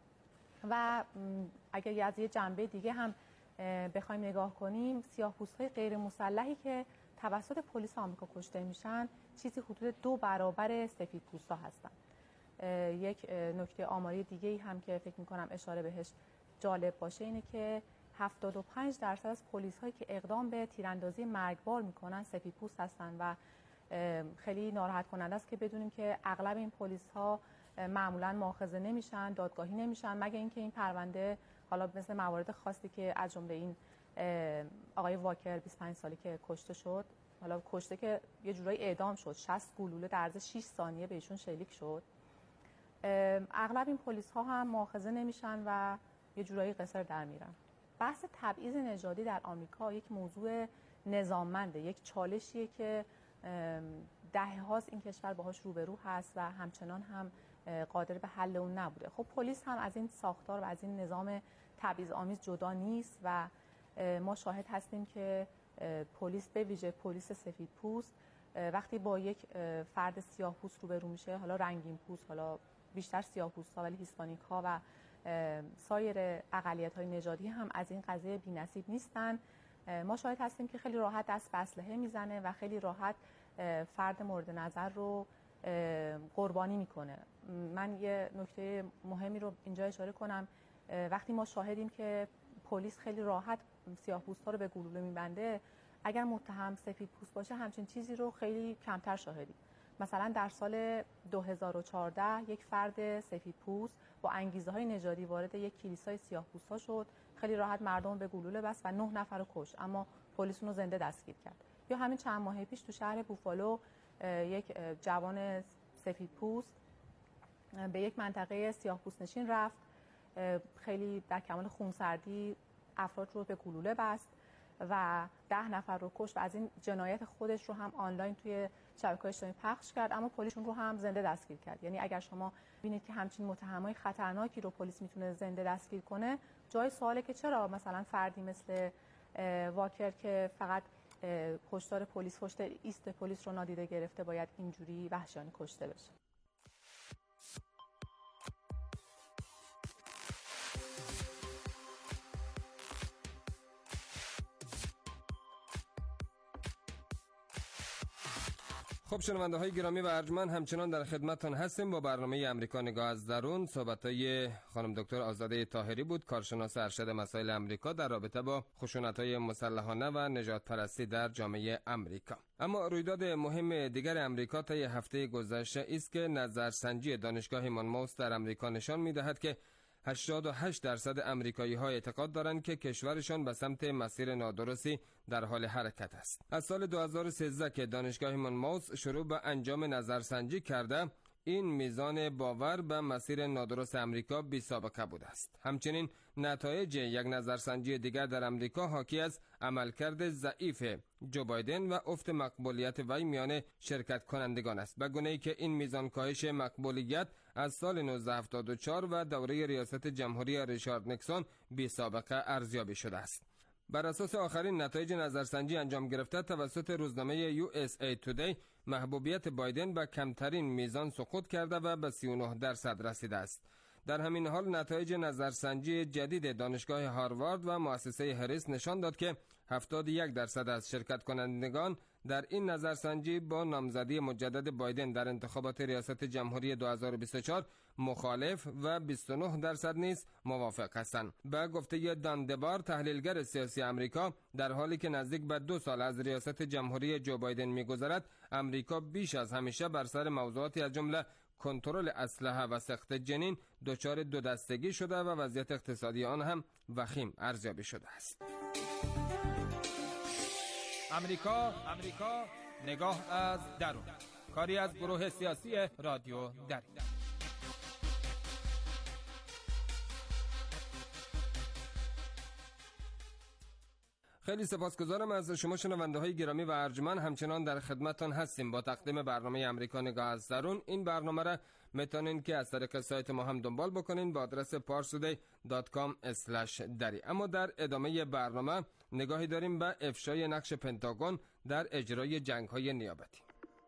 و اگر از یه جنبه دیگه هم بخوایم نگاه کنیم سیاه‌پوست‌های غیر مسلحی که توسط پلیس آمریکا کشته میشن چیزی حدود دو برابر سفیدپوستا هستن. یک نکته آماری دیگه‌ای هم که فکر می‌کنم اشاره بهش جالب باشه اینه که هفتاد و پنج درصد از پلیس‌هایی که اقدام به تیراندازی مرگبار میکنن سفیدپوست هستن و خیلی ناراحت کننده است که بدونیم که اغلب این پلیس‌ها معمولاً مؤاخذه نمیشن، دادگاهی نمیشن، مگر اینکه این پرونده حالا مثل موارد خاصی که از جمله این آقای واکر بیست و پنج سالی که کشته شد، حالا کشته که یه جورایی اعدام شد، شصت گلوله در عرض شش ثانیه بهشون شلیک شد. اغلب این پلیس‌ها هم مؤاخذه نمیشن و یه جورایی قصر در میرن. بحث تبعیض نژادی در آمریکا یک موضوع نظاممنده، یک چالشیه که دهه هاست این کشور باهاش روبرو هست و همچنان هم قادر به حل اون نبوده. خب پلیس هم از این ساختار و از این نظام تبعیض آمیز جدا نیست و ما شاهد هستیم که پلیس به ویژه پلیس سفید پوست وقتی با یک فرد سیاه پوست روبرو میشه، حالا رنگین پوست، حالا بیشتر سیاه پوست ها ولی هیسپانیک ها و سایر اقلیت های نژادی هم از این قضیه بی‌نصیب نیستن ما شاهد هستیم که خیلی راحت دست به اسلحه میزنه و خیلی راحت فرد مورد نظر رو قربانی میکنه. من یه نکته مهمی رو اینجا اشاره کنم. وقتی ما شاهدیم که پلیس خیلی راحت سیاه‌پوست‌ها رو به گلوله میبنده، اگر متهم سفیدپوست باشه همچین چیزی رو خیلی کمتر شاهدیم. مثلا در سال دو هزار و چهارده یک فرد سفیدپوست با انگیزه‌های نژادی وارد یک کلیسای سیاه‌پوست‌ها شد، خیلی راحت مردم به گلوله بست و نه نفر رو کشت، اما پلیس اون رو زنده دستگیر کرد. یا همین چند ماه پیش تو شهر بوفالو یک جوان سفیدپوست به یک منطقه سیاه‌پوست نشین رفت، خیلی در کمال خونسردی افراد رو به گلوله بست و ده نفر رو کشت و از این جنایت خودش رو هم آنلاین توی شبکه‌های اجتماعی پخش کرد، اما پلیس اون رو هم زنده دستگیر کرد. یعنی اگر شما ببینید که همچین متهمای خطرناکی رو پلیس میتونه زنده دستگیر کنه، جای سواله که چرا مثلا فردی مثل واکر که فقط هشدار پلیس، هشدار ایست پلیس رو نادیده گرفته، باید اینجوری وحشیانه کشته بشه. خب شنونده های گرامی و ارجمند، همچنان در خدمتتان هستیم با برنامه امریکا نگاه از درون. صحبت های خانم دکتر آزاده طاهری بود، کارشناس ارشد مسائل امریکا در رابطه با خشونت های مسلحانه و نژاد پرستی در جامعه امریکا. اما رویداد مهم دیگر امریکا طی هفته گذشته است که نظرسنجی دانشگاه مانموث در امریکا نشان می‌دهد که هشتاد و هشت درصد امریکایی ها اعتقاد دارند که کشورشان به سمت مسیر نادرستی در حال حرکت است. از سال دو هزار و سیزده که دانشگاه مانموث شروع به انجام نظرسنجی کرده، این میزان باور به مسیر نادرست امریکا بی سابقه بوده است. همچنین نتایج یک نظرسنجی دیگر در امریکا حاکی از عملکرد ضعیف جو بایدن و افت مقبولیت وی میان شرکت کنندگان است، به گونه‌ای که این میزان کاهش مقبولیت از سال نوزده هفتاد و چهار و دوره ریاست جمهوری ریچارد نیکسون بی سابقه ارزیابی شده است. بر اساس آخرین نتایج نظرسنجی انجام گرفته توسط روزنامه یو اس ای تودی، محبوبیت بایدن به کمترین میزان سقوط کرده و به سی و نه درصد رسیده است. در همین حال نتایج نظرسنجی جدید دانشگاه هاروارد و مؤسسه هریس نشان داد که هفتاد و یک درصد از شرکت کنندگان در این نظرسنجی با نامزدی مجدد بایدن در انتخابات ریاست جمهوری دو هزار و بیست و چهار مخالف و بیست و نه درصد نیز موافق هستند. به گفته دان دبار، تحلیلگر سیاسی امریکا، در حالی که نزدیک به دو سال از ریاست جمهوری جو بایدن می‌گذرد، امریکا بیش از همیشه بر سر موضوعاتی از جمله کنترل اسلحه و سقط جنین دچار دو دستگی شده و وضعیت اقتصادی آن هم وخیم ارزیابی شده است. امریکا امریکا نگاه از درون، کاری از گروه سیاسی رادیو دری. خیلی سپاسگزارم از شما شنونده های گرامی و ارجمند. همچنان در خدمتتان هستیم با تقدیم برنامه امریکا نگاه از درون. این برنامه را میتونین که از طریق سایت ما هم دنبال بکنین با آدرس پارسودی دات کام اسلش دری. اما در ادامه برنامه نگاهی داریم به افشای نقش پنتاگون در اجرای جنگ های نیابتی.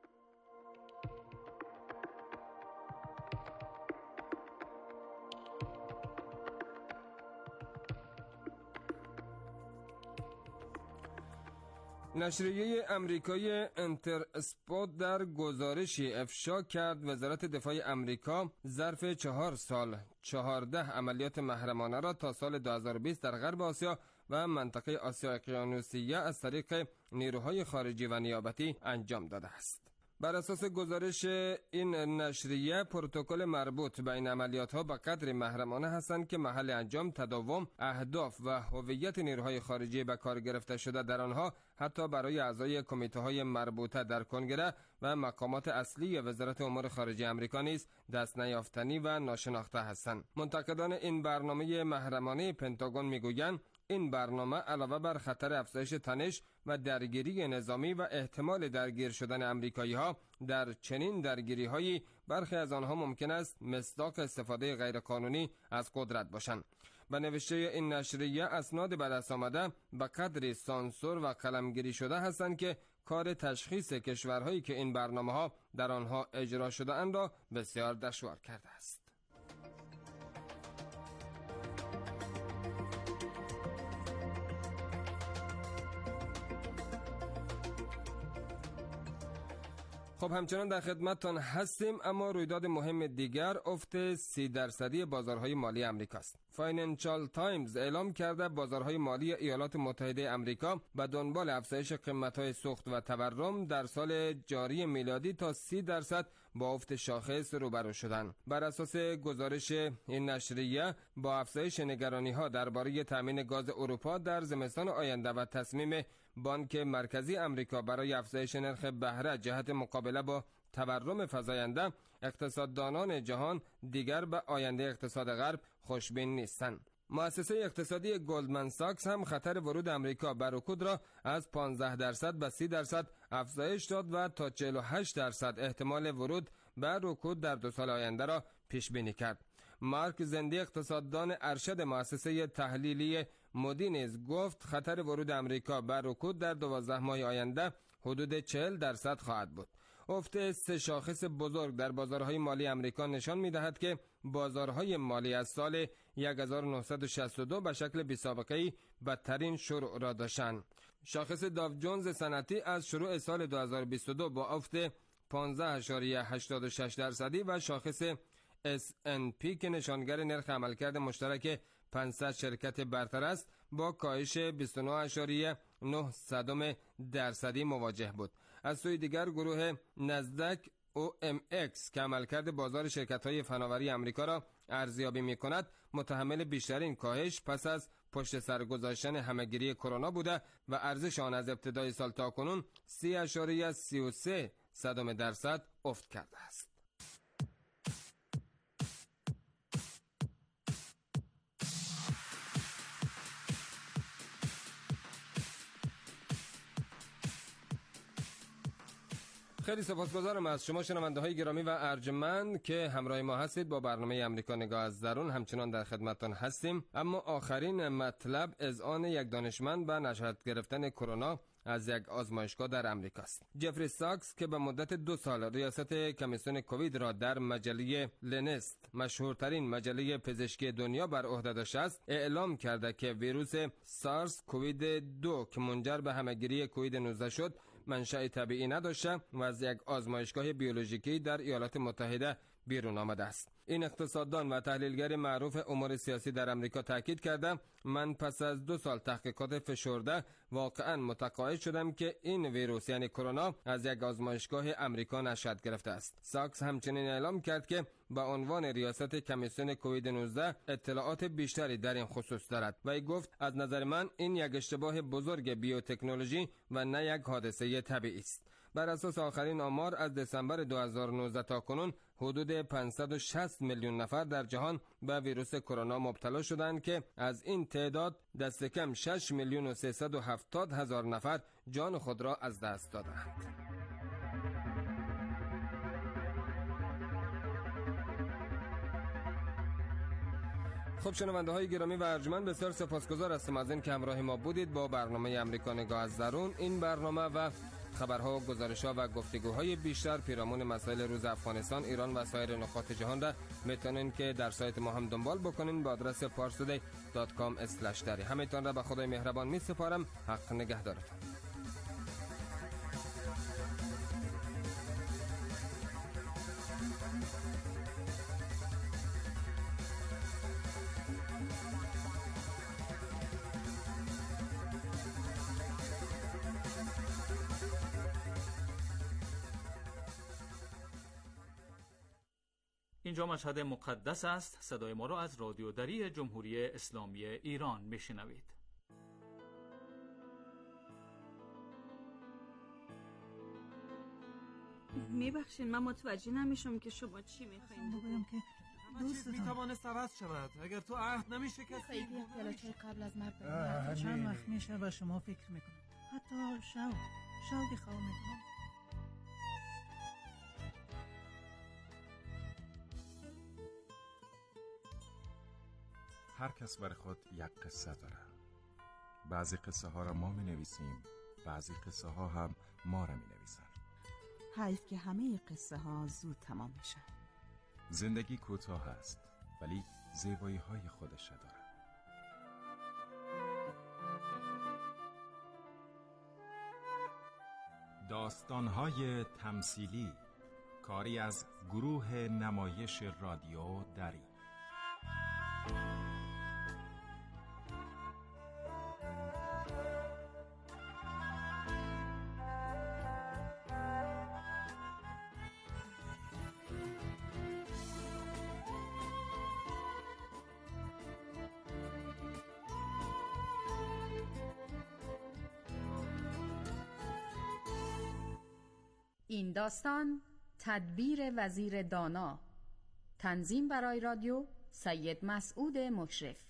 نشریه امریکایی انتر اسپوت در گزارشی افشا کرد وزارت دفاع امریکا ظرف چهار سال چهارده عملیات محرمانه را تا سال دو هزار و بیست در غرب آسیا و منطقه آسیا اقیانوسیه از طریق نیروهای خارجی و نیابتی انجام داده است. بر اساس گزارش این نشریه، پروتکل مربوط به این عملیات ها به قدری محرمانه هستند که محل انجام، تداوم، اهداف و هویت نیروهای خارجی به کار گرفته شده در آنها حتی برای اعضای کمیته های مربوطه در کنگره و مقامات اصلی وزارت امور خارجه آمریکا نیز دست نیافتنی و ناشناخته هستند. منتقدان این برنامه محرمانه پنتاگون میگویند این برنامه علاوه بر خطر افزایش تنش و درگیری نظامی و احتمال درگیر شدن امریکایی ها در چنین درگیری هایی، برخی از آنها ممکن است مصداق استفاده غیرقانونی از قدرت باشند. به نوشته این نشریه، اسناد به دست آمده به قدری سانسور و قلمگیری شده هستند که کار تشخیص کشورهایی که این برنامه ها در آنها اجرا شده اند را بسیار دشوار کرده است. خب همچنان در خدمتتان هستیم، اما رویداد مهم دیگر افت سی درصدی بازارهای مالی امریکاست. فاینانشال تایمز اعلام کرده بازارهای مالی ایالات متحده امریکا به دنبال افزایش قیمت‌های سوخت و تورم در سال جاری میلادی تا سی درصد با افت شاخص روبرو شدند. بر اساس گزارش این نشریه با افزایش نگرانی‌ها درباره تامین گاز اروپا در زمستان آینده و تصمیم بانک مرکزی امریکا برای افزایش نرخ بهره جهت مقابله با تورم فزاینده، اقتصاددانان جهان دیگر به آینده اقتصاد غرب خوشبین نیستند. مؤسسه اقتصادی گلدمن ساکس هم خطر ورود امریکا بر رکود را از پانزده درصد به سی درصد افزایش داد و تا چهل و هشت درصد احتمال ورود بر رکود در دو سال آینده را پیش بینی کرد. مارک زندی، اقتصاددان ارشد مؤسسه تحلیلی مودی، نیز گفت خطر ورود امریکا بر رکود در دوازده ماه آینده حدود چهل درصد خواهد بود. افت سه شاخص بزرگ در بازارهای مالی امریکا نشان می‌دهد که بازارهای مالی از سال هزار و نهصد و شصت و دو به شکل بی‌سابقه‌ای بدترین شروع را داشتند. شاخص داو جونز صنعتی از شروع سال دو هزار و بیست و دو با افت پانزده اشاریه هشتاد و شش درصدی و شاخص اس ان پی که نشانگر نرخ عملکرد مشترک پانصد شرکت برتر است با کاهش بیست و نه اشاریه نه درصدی مواجه بود. از سوی دیگر گروه نزدک او ام ایکس که عملکرد بازار شرکت‌های فناوری آمریکا را ارزیابی می‌کند متحمل بیشترین کاهش پس از پشت سر گذاشتن همه‌گیری کرونا بوده و ارزش آن از ابتدای سال تاکنون سی اشاریه سی و سه درصد افت کرده است. خیلی سپاسگزارم از شما شنونده های گرامی و ارجمند که همراه ما هستید. با برنامه امریکا نگاه از درون همچنان در خدمتتان هستیم. اما آخرین مطلب اذعان یک دانشمند به نشأت گرفتن کرونا از یک آزمایشگاه در امریکاست. جفری ساکس که به مدت دو سال ریاست کمیسیون کووید را در مجله لنست، مشهورترین مجله پزشکی دنیا، بر عهده داشته است، اعلام کرده که ویروس سارس کووید دو که منجر به همهگیری کووید نوزده شد منشأ طبیعی نداشته و از یک آزمایشگاه بیولوژیکی در ایالات متحده بیرون آمده است. این اقتصاددان و تحلیلگر معروف امور سیاسی در امریکا تاکید کرده من پس از دو سال تحقیقات فشرده واقعا متقاعد شدم که این ویروس یعنی کرونا از یک آزمایشگاه امریکا نشأت گرفته است. ساکس همچنین اعلام کرد که به عنوان ریاست کمیسیون کووید نوزده اطلاعات بیشتری در این خصوص دارد و ای گفت از نظر من این یک اشتباه بزرگ بیوتکنولوژی و نه یک حادثه طبیعی است. بر اساس آخرین آمار از دسامبر دو هزار و نوزده تا کنون حدود پانصد و شصت میلیون نفر در جهان به ویروس کرونا مبتلا شدند که از این تعداد دست کم شش میلیون و سیصد و هفتاد هزار نفر جان خود را از دست دادند. خب شنونده های گرامی و ارجمند، بسیار سپاسگزار هستم از این که همراه ما بودید با برنامه امریکا نگاه از درون. این برنامه و خبرها و گزارش‌ها و گفتگوهای بیشتر پیرامون مسائل روز افغانستان، ایران و سایر نقاط جهان را میتونین که در سایت ما هم دنبال بکنین با آدرس پارس تودی دات کام اسلش دری. همینطور را به خدای مهربان می سپارم. حق نگهدارتان. اینجا مشهد مقدس است. صدای ما را از رادیو دری جمهوری اسلامی ایران میشنوید. میبخشین من متوجه نمیشم که شما چی میخواین بگویم که دوست میتوانست عوض شود اگر تو عهد نمیشه که خیلی اختلاشای قبل از مرگ چند وقت میشه و شما فکر میکنم حتی شو شوقی خواه میکنم. هر کس برای خود یک قصه داره. بعضی قصه ها را ما می نویسیم، بعضی قصه ها هم ما را می نویسن. حیف که همه قصه ها زود تمام میشن. زندگی کوتاه است ولی زیبایی های خودش داره. داستان‌های تمثیلی، کاری از گروه نمایش رادیو دری. این داستان تدبیر وزیر دانا، تنظیم برای رادیو سید مسعود مشرف.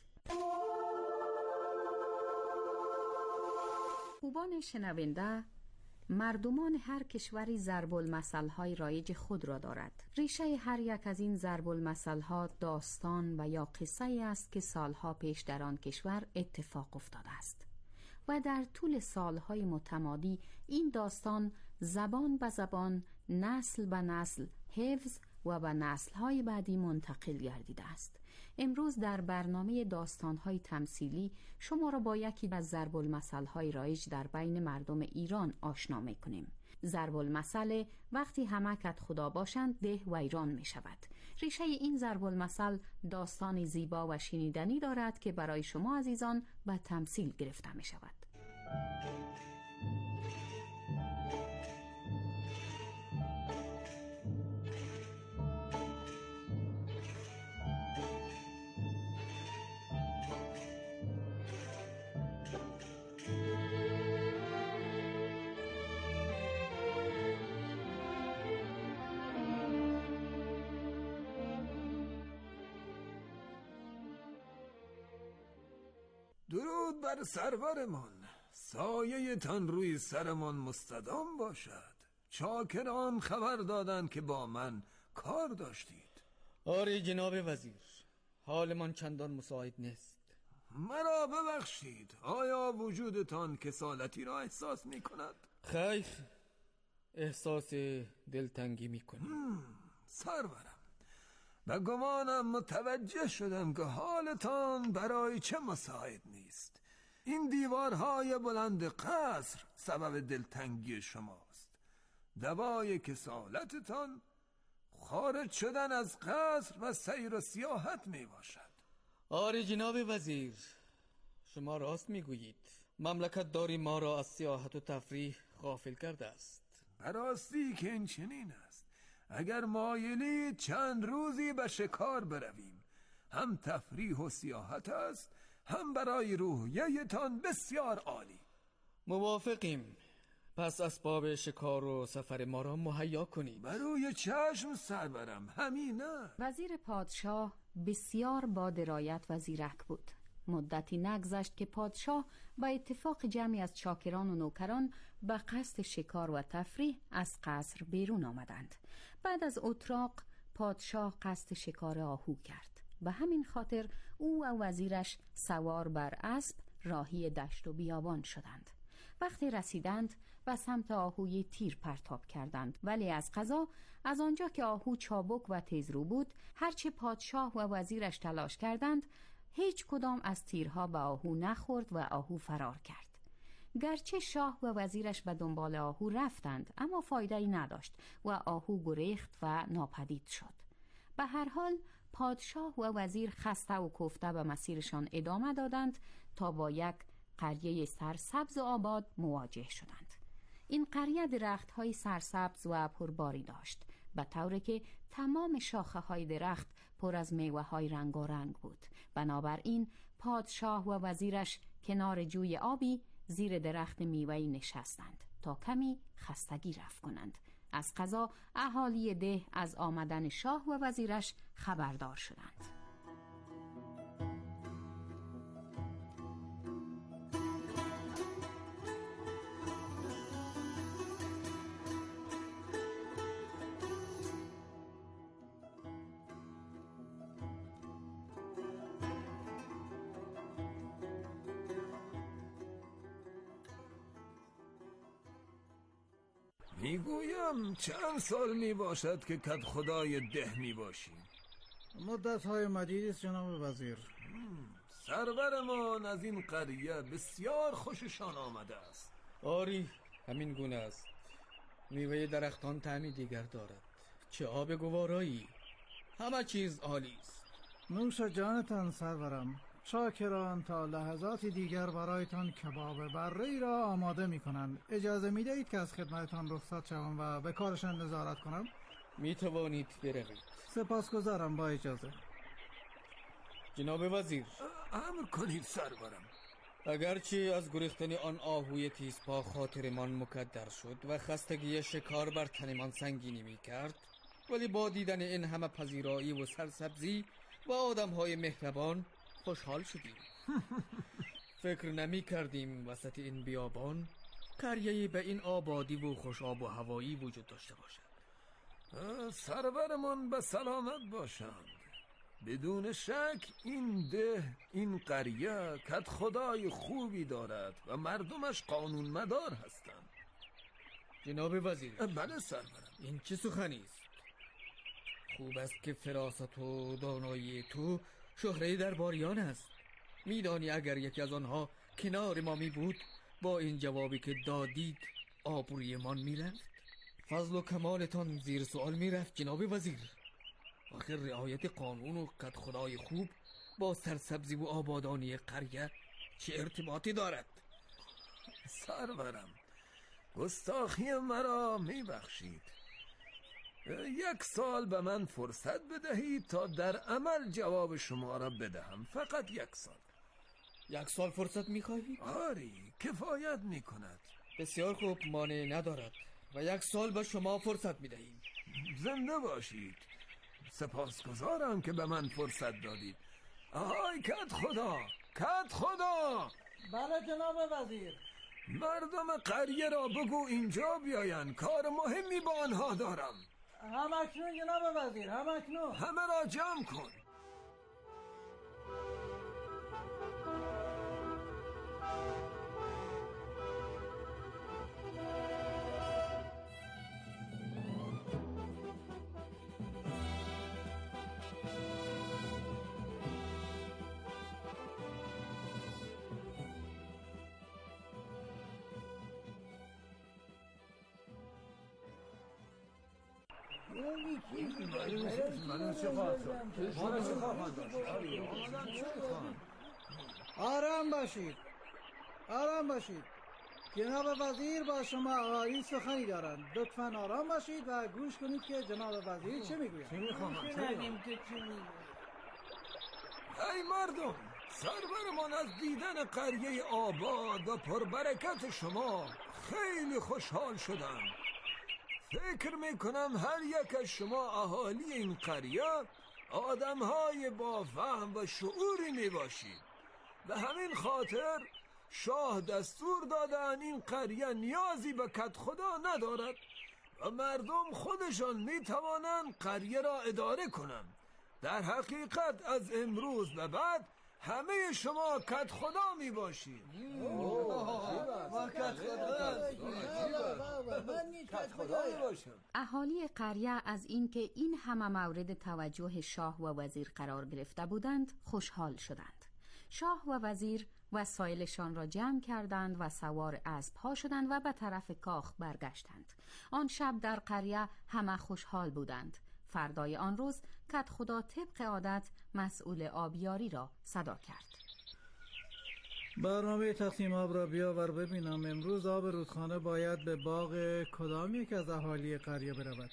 خوبان شنونده، مردمان هر کشوری ضرب المثل‌های رایج خود را دارد. ریشه هر یک از این ضرب المثل‌ها داستان و یا قصه‌ای است که سالها پیش در آن کشور اتفاق افتاده است و در طول سالهای متمادی این داستان زبان به زبان، نسل به نسل حفظ و به نسل‌های بعدی منتقل گردیده است. امروز در برنامه داستان‌های تمثیلی شما را با یکی از ضرب المثل‌های رایج در بین مردم ایران آشنا می‌کنیم. ضرب المثل وقتی همه کت خدا باشند ده ویران می‌شود. ریشه این ضرب المثل داستان زیبا و شنیدنی دارد که برای شما عزیزان به تمثیل گرفته می‌شود. درود بر سرورمان، سایه تان روی سرمان مستدام باشد. چاکران خبر دادند که با من کار داشتید. آری جناب وزیر، حالمان چندان مساعد نیست. مرا ببخشید، آیا وجودتان کسالتی را احساس می کند؟ خیر، احساس دلتنگی می کنم. سرورم، به گمانم متوجه شدم که حالتان برای چه مساعد نیست. این دیوارهای بلند قصر سبب دلتنگی شماست. دوای کسالتتان خارج شدن از قصر و سیر و سیاحت می باشد. آری جناب وزیر، شما راست می گویید. مملکت داری ما را از سیاحت و تفریح غافل کرده است. براستی که این چنین است. اگر مایلید چند روزی به شکار برویم، هم تفریح و سیاحت است، هم برای روحیه تان بسیار عالی. موافقیم. پس اسباب شکار و سفر ما را مهیا کنید. برای چشم سرورم، همینه. وزیر پادشاه بسیار با درایت و زیرک بود. مدتی نگذشت که پادشاه با اتفاق جمعی از چاکران و نوکران به قصد شکار و تفریح از قصر بیرون آمدند. بعد از اتراق پادشاه قصد شکار آهو کرد. به همین خاطر او و وزیرش سوار بر اسب راهی دشت و بیابان شدند. وقتی رسیدند و سمت آهوی تیر پرتاب کردند، ولی از قضا از آنجا که آهو چابک و تیزرو بود، هرچه پادشاه و وزیرش تلاش کردند هیچ کدام از تیرها به آهو نخورد و آهو فرار کرد. گرچه شاه و وزیرش به دنبال آهو رفتند، اما فایده‌ای نداشت و آهو گریخت و ناپدید شد. به هر حال پادشاه و وزیر خسته و کوفته به مسیرشان ادامه دادند تا با یک قریه سرسبز و آباد مواجه شدند. این قریه درخت‌های سرسبز و پرباری داشت، به طوری که تمام شاخه‌های درخت پر از میوه‌های رنگارنگ بود. بنابراین پادشاه و وزیرش کنار جوی آبی زیر درخت میوه‌ای نشستند تا کمی خستگی رفع کنند. از قضا اهالی ده از آمدن شاه و وزیرش خبردار شدند. میگویم چند سال می باشد که کد خدای ده می باشیم؟ مدت های مدیدی است جناب وزیر. سرورمان از این قریه بسیار خوششان آمده است. آری همین گونه است. میوه درختان طعمی دیگر دارد. چه آب گوارایی، همه چیز عالی است. نوش جانتان سرورم. شاکران تا لحظات دیگر برایتان کباب بره را آماده می کنند. اجازه می دهید که از خدمتتان رخصت شوم و به کارشان نظارت کنم؟ می توانید بروید. سپاسگزارم. با اجازه. جناب وزیر، امر کنید سرورم. اگرچه از گریختن آن آهوی تیزپا خاطرمان مکدر شد و خستگی شکار بر تنمان سنگینی می کرد، ولی با دیدن این همه پذیرایی و سرسبزی و آدمهای مهربان خوشحال شدیم. فکر نمی کردیم وسط این بیابان قریه‌ای به این آبادی و خوش آب و هوایی وجود داشته باشد. سرورمان به سلامت باشند. بدون شک این ده، این قریه کد خدای خوبی دارد و مردمش قانون مدار هستند. جناب وزیر. بله سرورم. این چه سخنی است؟ خوب است که فراست و دانایی تو شهره درباریان است. میدانی اگر یکی از آنها کنار ما می بود با این جوابی که دادید آبرویمان می رفت؟ فضل و کمالتان زیر سوال می رفت جناب وزیر. آخر رعایت قانون و قد خدای خوب با سرسبزی و آبادانی قریه چه ارتباطی دارد؟ سرورم، گستاخی مرا می بخشید. یک سال به من فرصت بدهید تا در عمل جواب شما را بدهم. فقط یک سال. یک سال فرصت می خواهید؟ آری، کفایت می کند. بسیار خوب، مانع ندارد و یک سال به شما فرصت می دهیم. زنده باشید. سپاسگزارم که به من فرصت دادید. آهای کد خدا، کد خدا. بله جناب وزیر. مردم قریه را بگو اینجا بیاین، کار مهمی با آنها دارم. هم اکنون جناب وزیر، هم اکنون. همه را جمع کن. آرام باشید، آرام باشید. جناب وزیر با شما آقایی سخنی دارند. لطفاً آرام باشید و گوش کنید که جناب وزیر چه میگوید. چه میخواهند؟ ای مردم، سرورمان از دیدن قریه آباد و پربرکت شما خیلی خوشحال شدم. فکر میکنم هر یک از شما اهالی این قریه آدمهای با فهم و شعوری میباشید. به همین خاطر شاه دستور دادن این قریه نیازی به کد خدا ندارد و مردم خودشان میتوانند قریه را اداره کنند. در حقیقت از امروز به بعد همه شما کد خدا می باشید. اهالی قریه از اینکه این همه مورد توجه شاه و وزیر قرار گرفته بودند خوشحال شدند. شاه و وزیر وسایلشان را جمع کردند و سوار اسب‌ها شدند و به طرف کاخ برگشتند. آن شب در قریه همه خوشحال بودند. فردای آن روز کد خدا طبق عادت مسئول آبیاری را صدا کرد. برنامه تقسیم آب را بیاور ببینم. امروز آب رودخانه باید به باغ کدام یک از اهالی قریه برود؟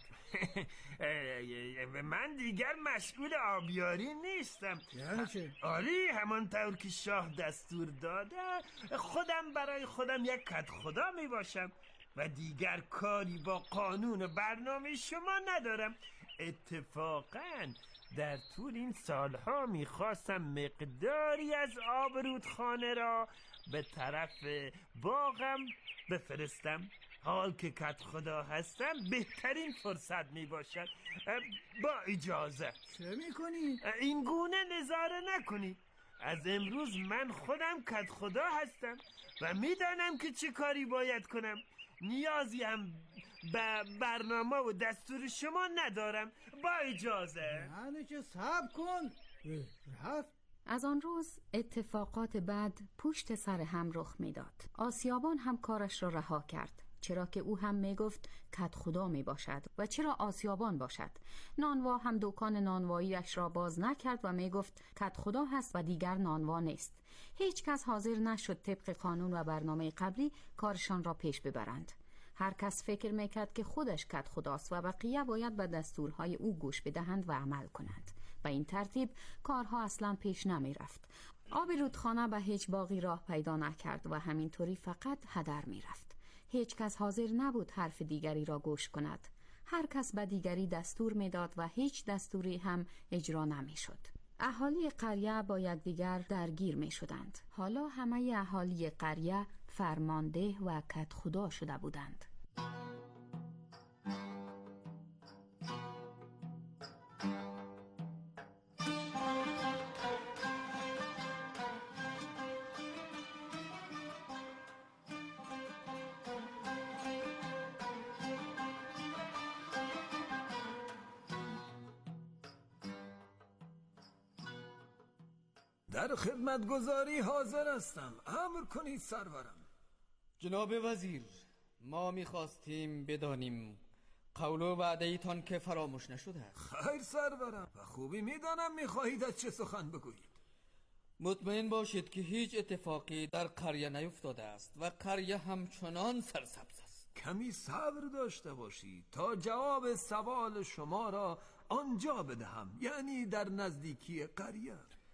من دیگر مشغول آبیاری نیستم. یعنی چه؟ آری، همانطور که شاه دستور داده خودم برای خودم یک کد خدا می باشم و دیگر کاری با قانون برنامه شما ندارم. اتفاقاً در طول این سالها میخواستم مقداری از آب رودخانه را به طرف باغم بفرستم. حال که کد خدا هستم بهترین فرصت میباشد. با اجازه. چه میکنی؟ این گونه نظاره نکنید. از امروز من خودم کد خدا هستم و میدانم که چه کاری باید کنم. نیازی هم به برنامه و دستور شما ندارم. با اجازه. یعنی چه؟ صبر کن. رفت. از آن روز اتفاقات بد پشت سر هم رخ میداد. آسیابان هم کارش را رها کرد. چرا که او هم می گفت کد خدا می باشد و چرا آسیابان باشد. نانوا هم دکان نانواییش را باز نکرد و می گفت کد خدا هست و دیگر نانوا نیست. هیچ کس حاضر نشد طبق قانون و برنامه قبلی کارشان را پیش ببرند. هر کس فکر میکرد که خودش کد خداست و بقیه باید به دستورهای او گوش بدهند و عمل کنند. به این ترتیب کارها اصلا پیش نمی رفت. آب رودخانه به هیچ باغی راه پیدا نکرد و همینطوری فقط هدر می رفت. هیچ کس حاضر نبود حرف دیگری را گوش کند. هر کس به دیگری دستور میداد و هیچ دستوری هم اجرا نمی شد. اهالی قریه با یکدیگر درگیر می شدند. حالا همه اهالی قریه فرمانده و کد خدا شده بودند. در خدمتگزاری حاضر هستم. امر کنید سرورم. جناب وزیر، ما میخواستیم بدانیم قول و وعده ایتان که فراموش نشده است. خیر سرورم، و خوبی میدانم میخواهید از چه سخن بگویید. مطمئن باشید که هیچ اتفاقی در قریه نیفتاده است و قریه همچنان سرسبز است. کمی صبر داشته باشید تا جواب سوال شما را آنجا بدهم، یعنی در نزدیکی قریه.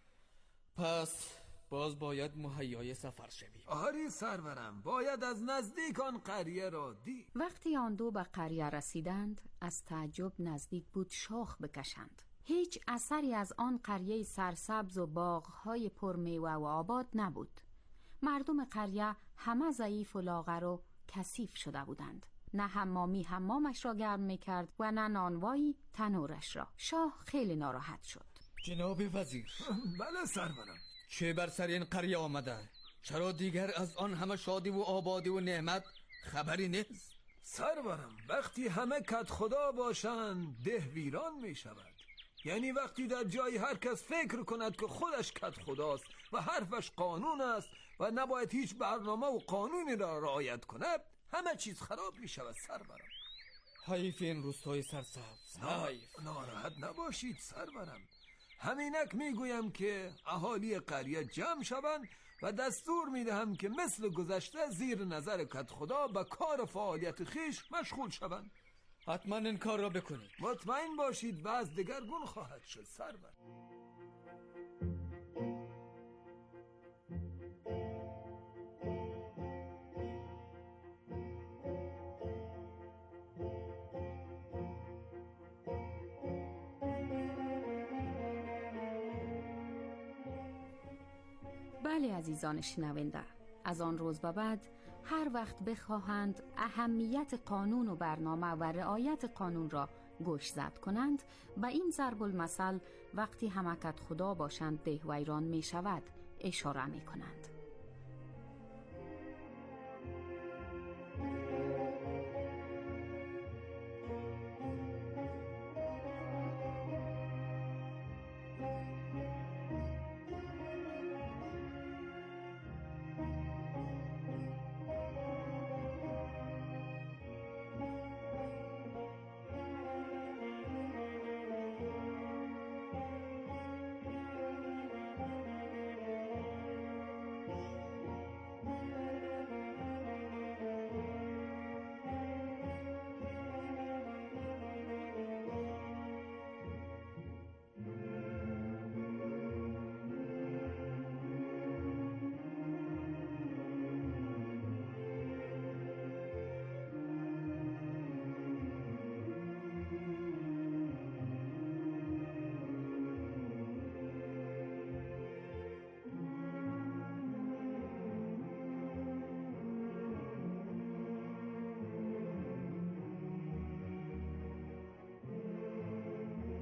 پس باز باید مهیای سفر شوی. آری سرورم، باید از نزدیک آن قریه را دید. وقتی آن دو به قریه رسیدند از تعجب نزدیک بود شاخ بکشند. هیچ اثری از آن قریه سرسبز و باغهای پرمیوه و آباد نبود. مردم قریه همه ضعیف و لاغر و کثیف شده بودند. نه حمامی حمامش را گرم میکرد و نه نانوایی تنورش را. شاه خیلی ناراحت شد. جناب وزیر. بله سرورم. چه بر سر این قریه آمده؟ چرا دیگر از آن همه شادی و آبادی و نعمت خبری نیست؟ سرورم، وقتی همه کد خدا باشند ده ویران می شود. یعنی وقتی در جای هر کس فکر کند که خودش کد خداست و حرفش قانون است و نباید هیچ برنامه و قانونی را رعایت کند، همه چیز خراب می شود سرورم. حیف این روستای سرسبز. حیف. ناراحت نباشید سرورم. همینک میگویم که اهالی قریه جمع شوند و دستور میدهم که مثل گذشته زیر نظر کد خدا به کار فعالیت خیش مشغول شوند. حتما این کار را بکنید. مطمئن باشید وضع دگرگون خواهد شد سرور. بله عزیزان شنونده، از آن روز به بعد هر وقت بخواهند اهمیت قانون و برنامه و رعایت قانون را گوشزد کنند، به این ضرب المثل وقتی همه کد خدا باشند ده ویران می شود اشاره می کنند.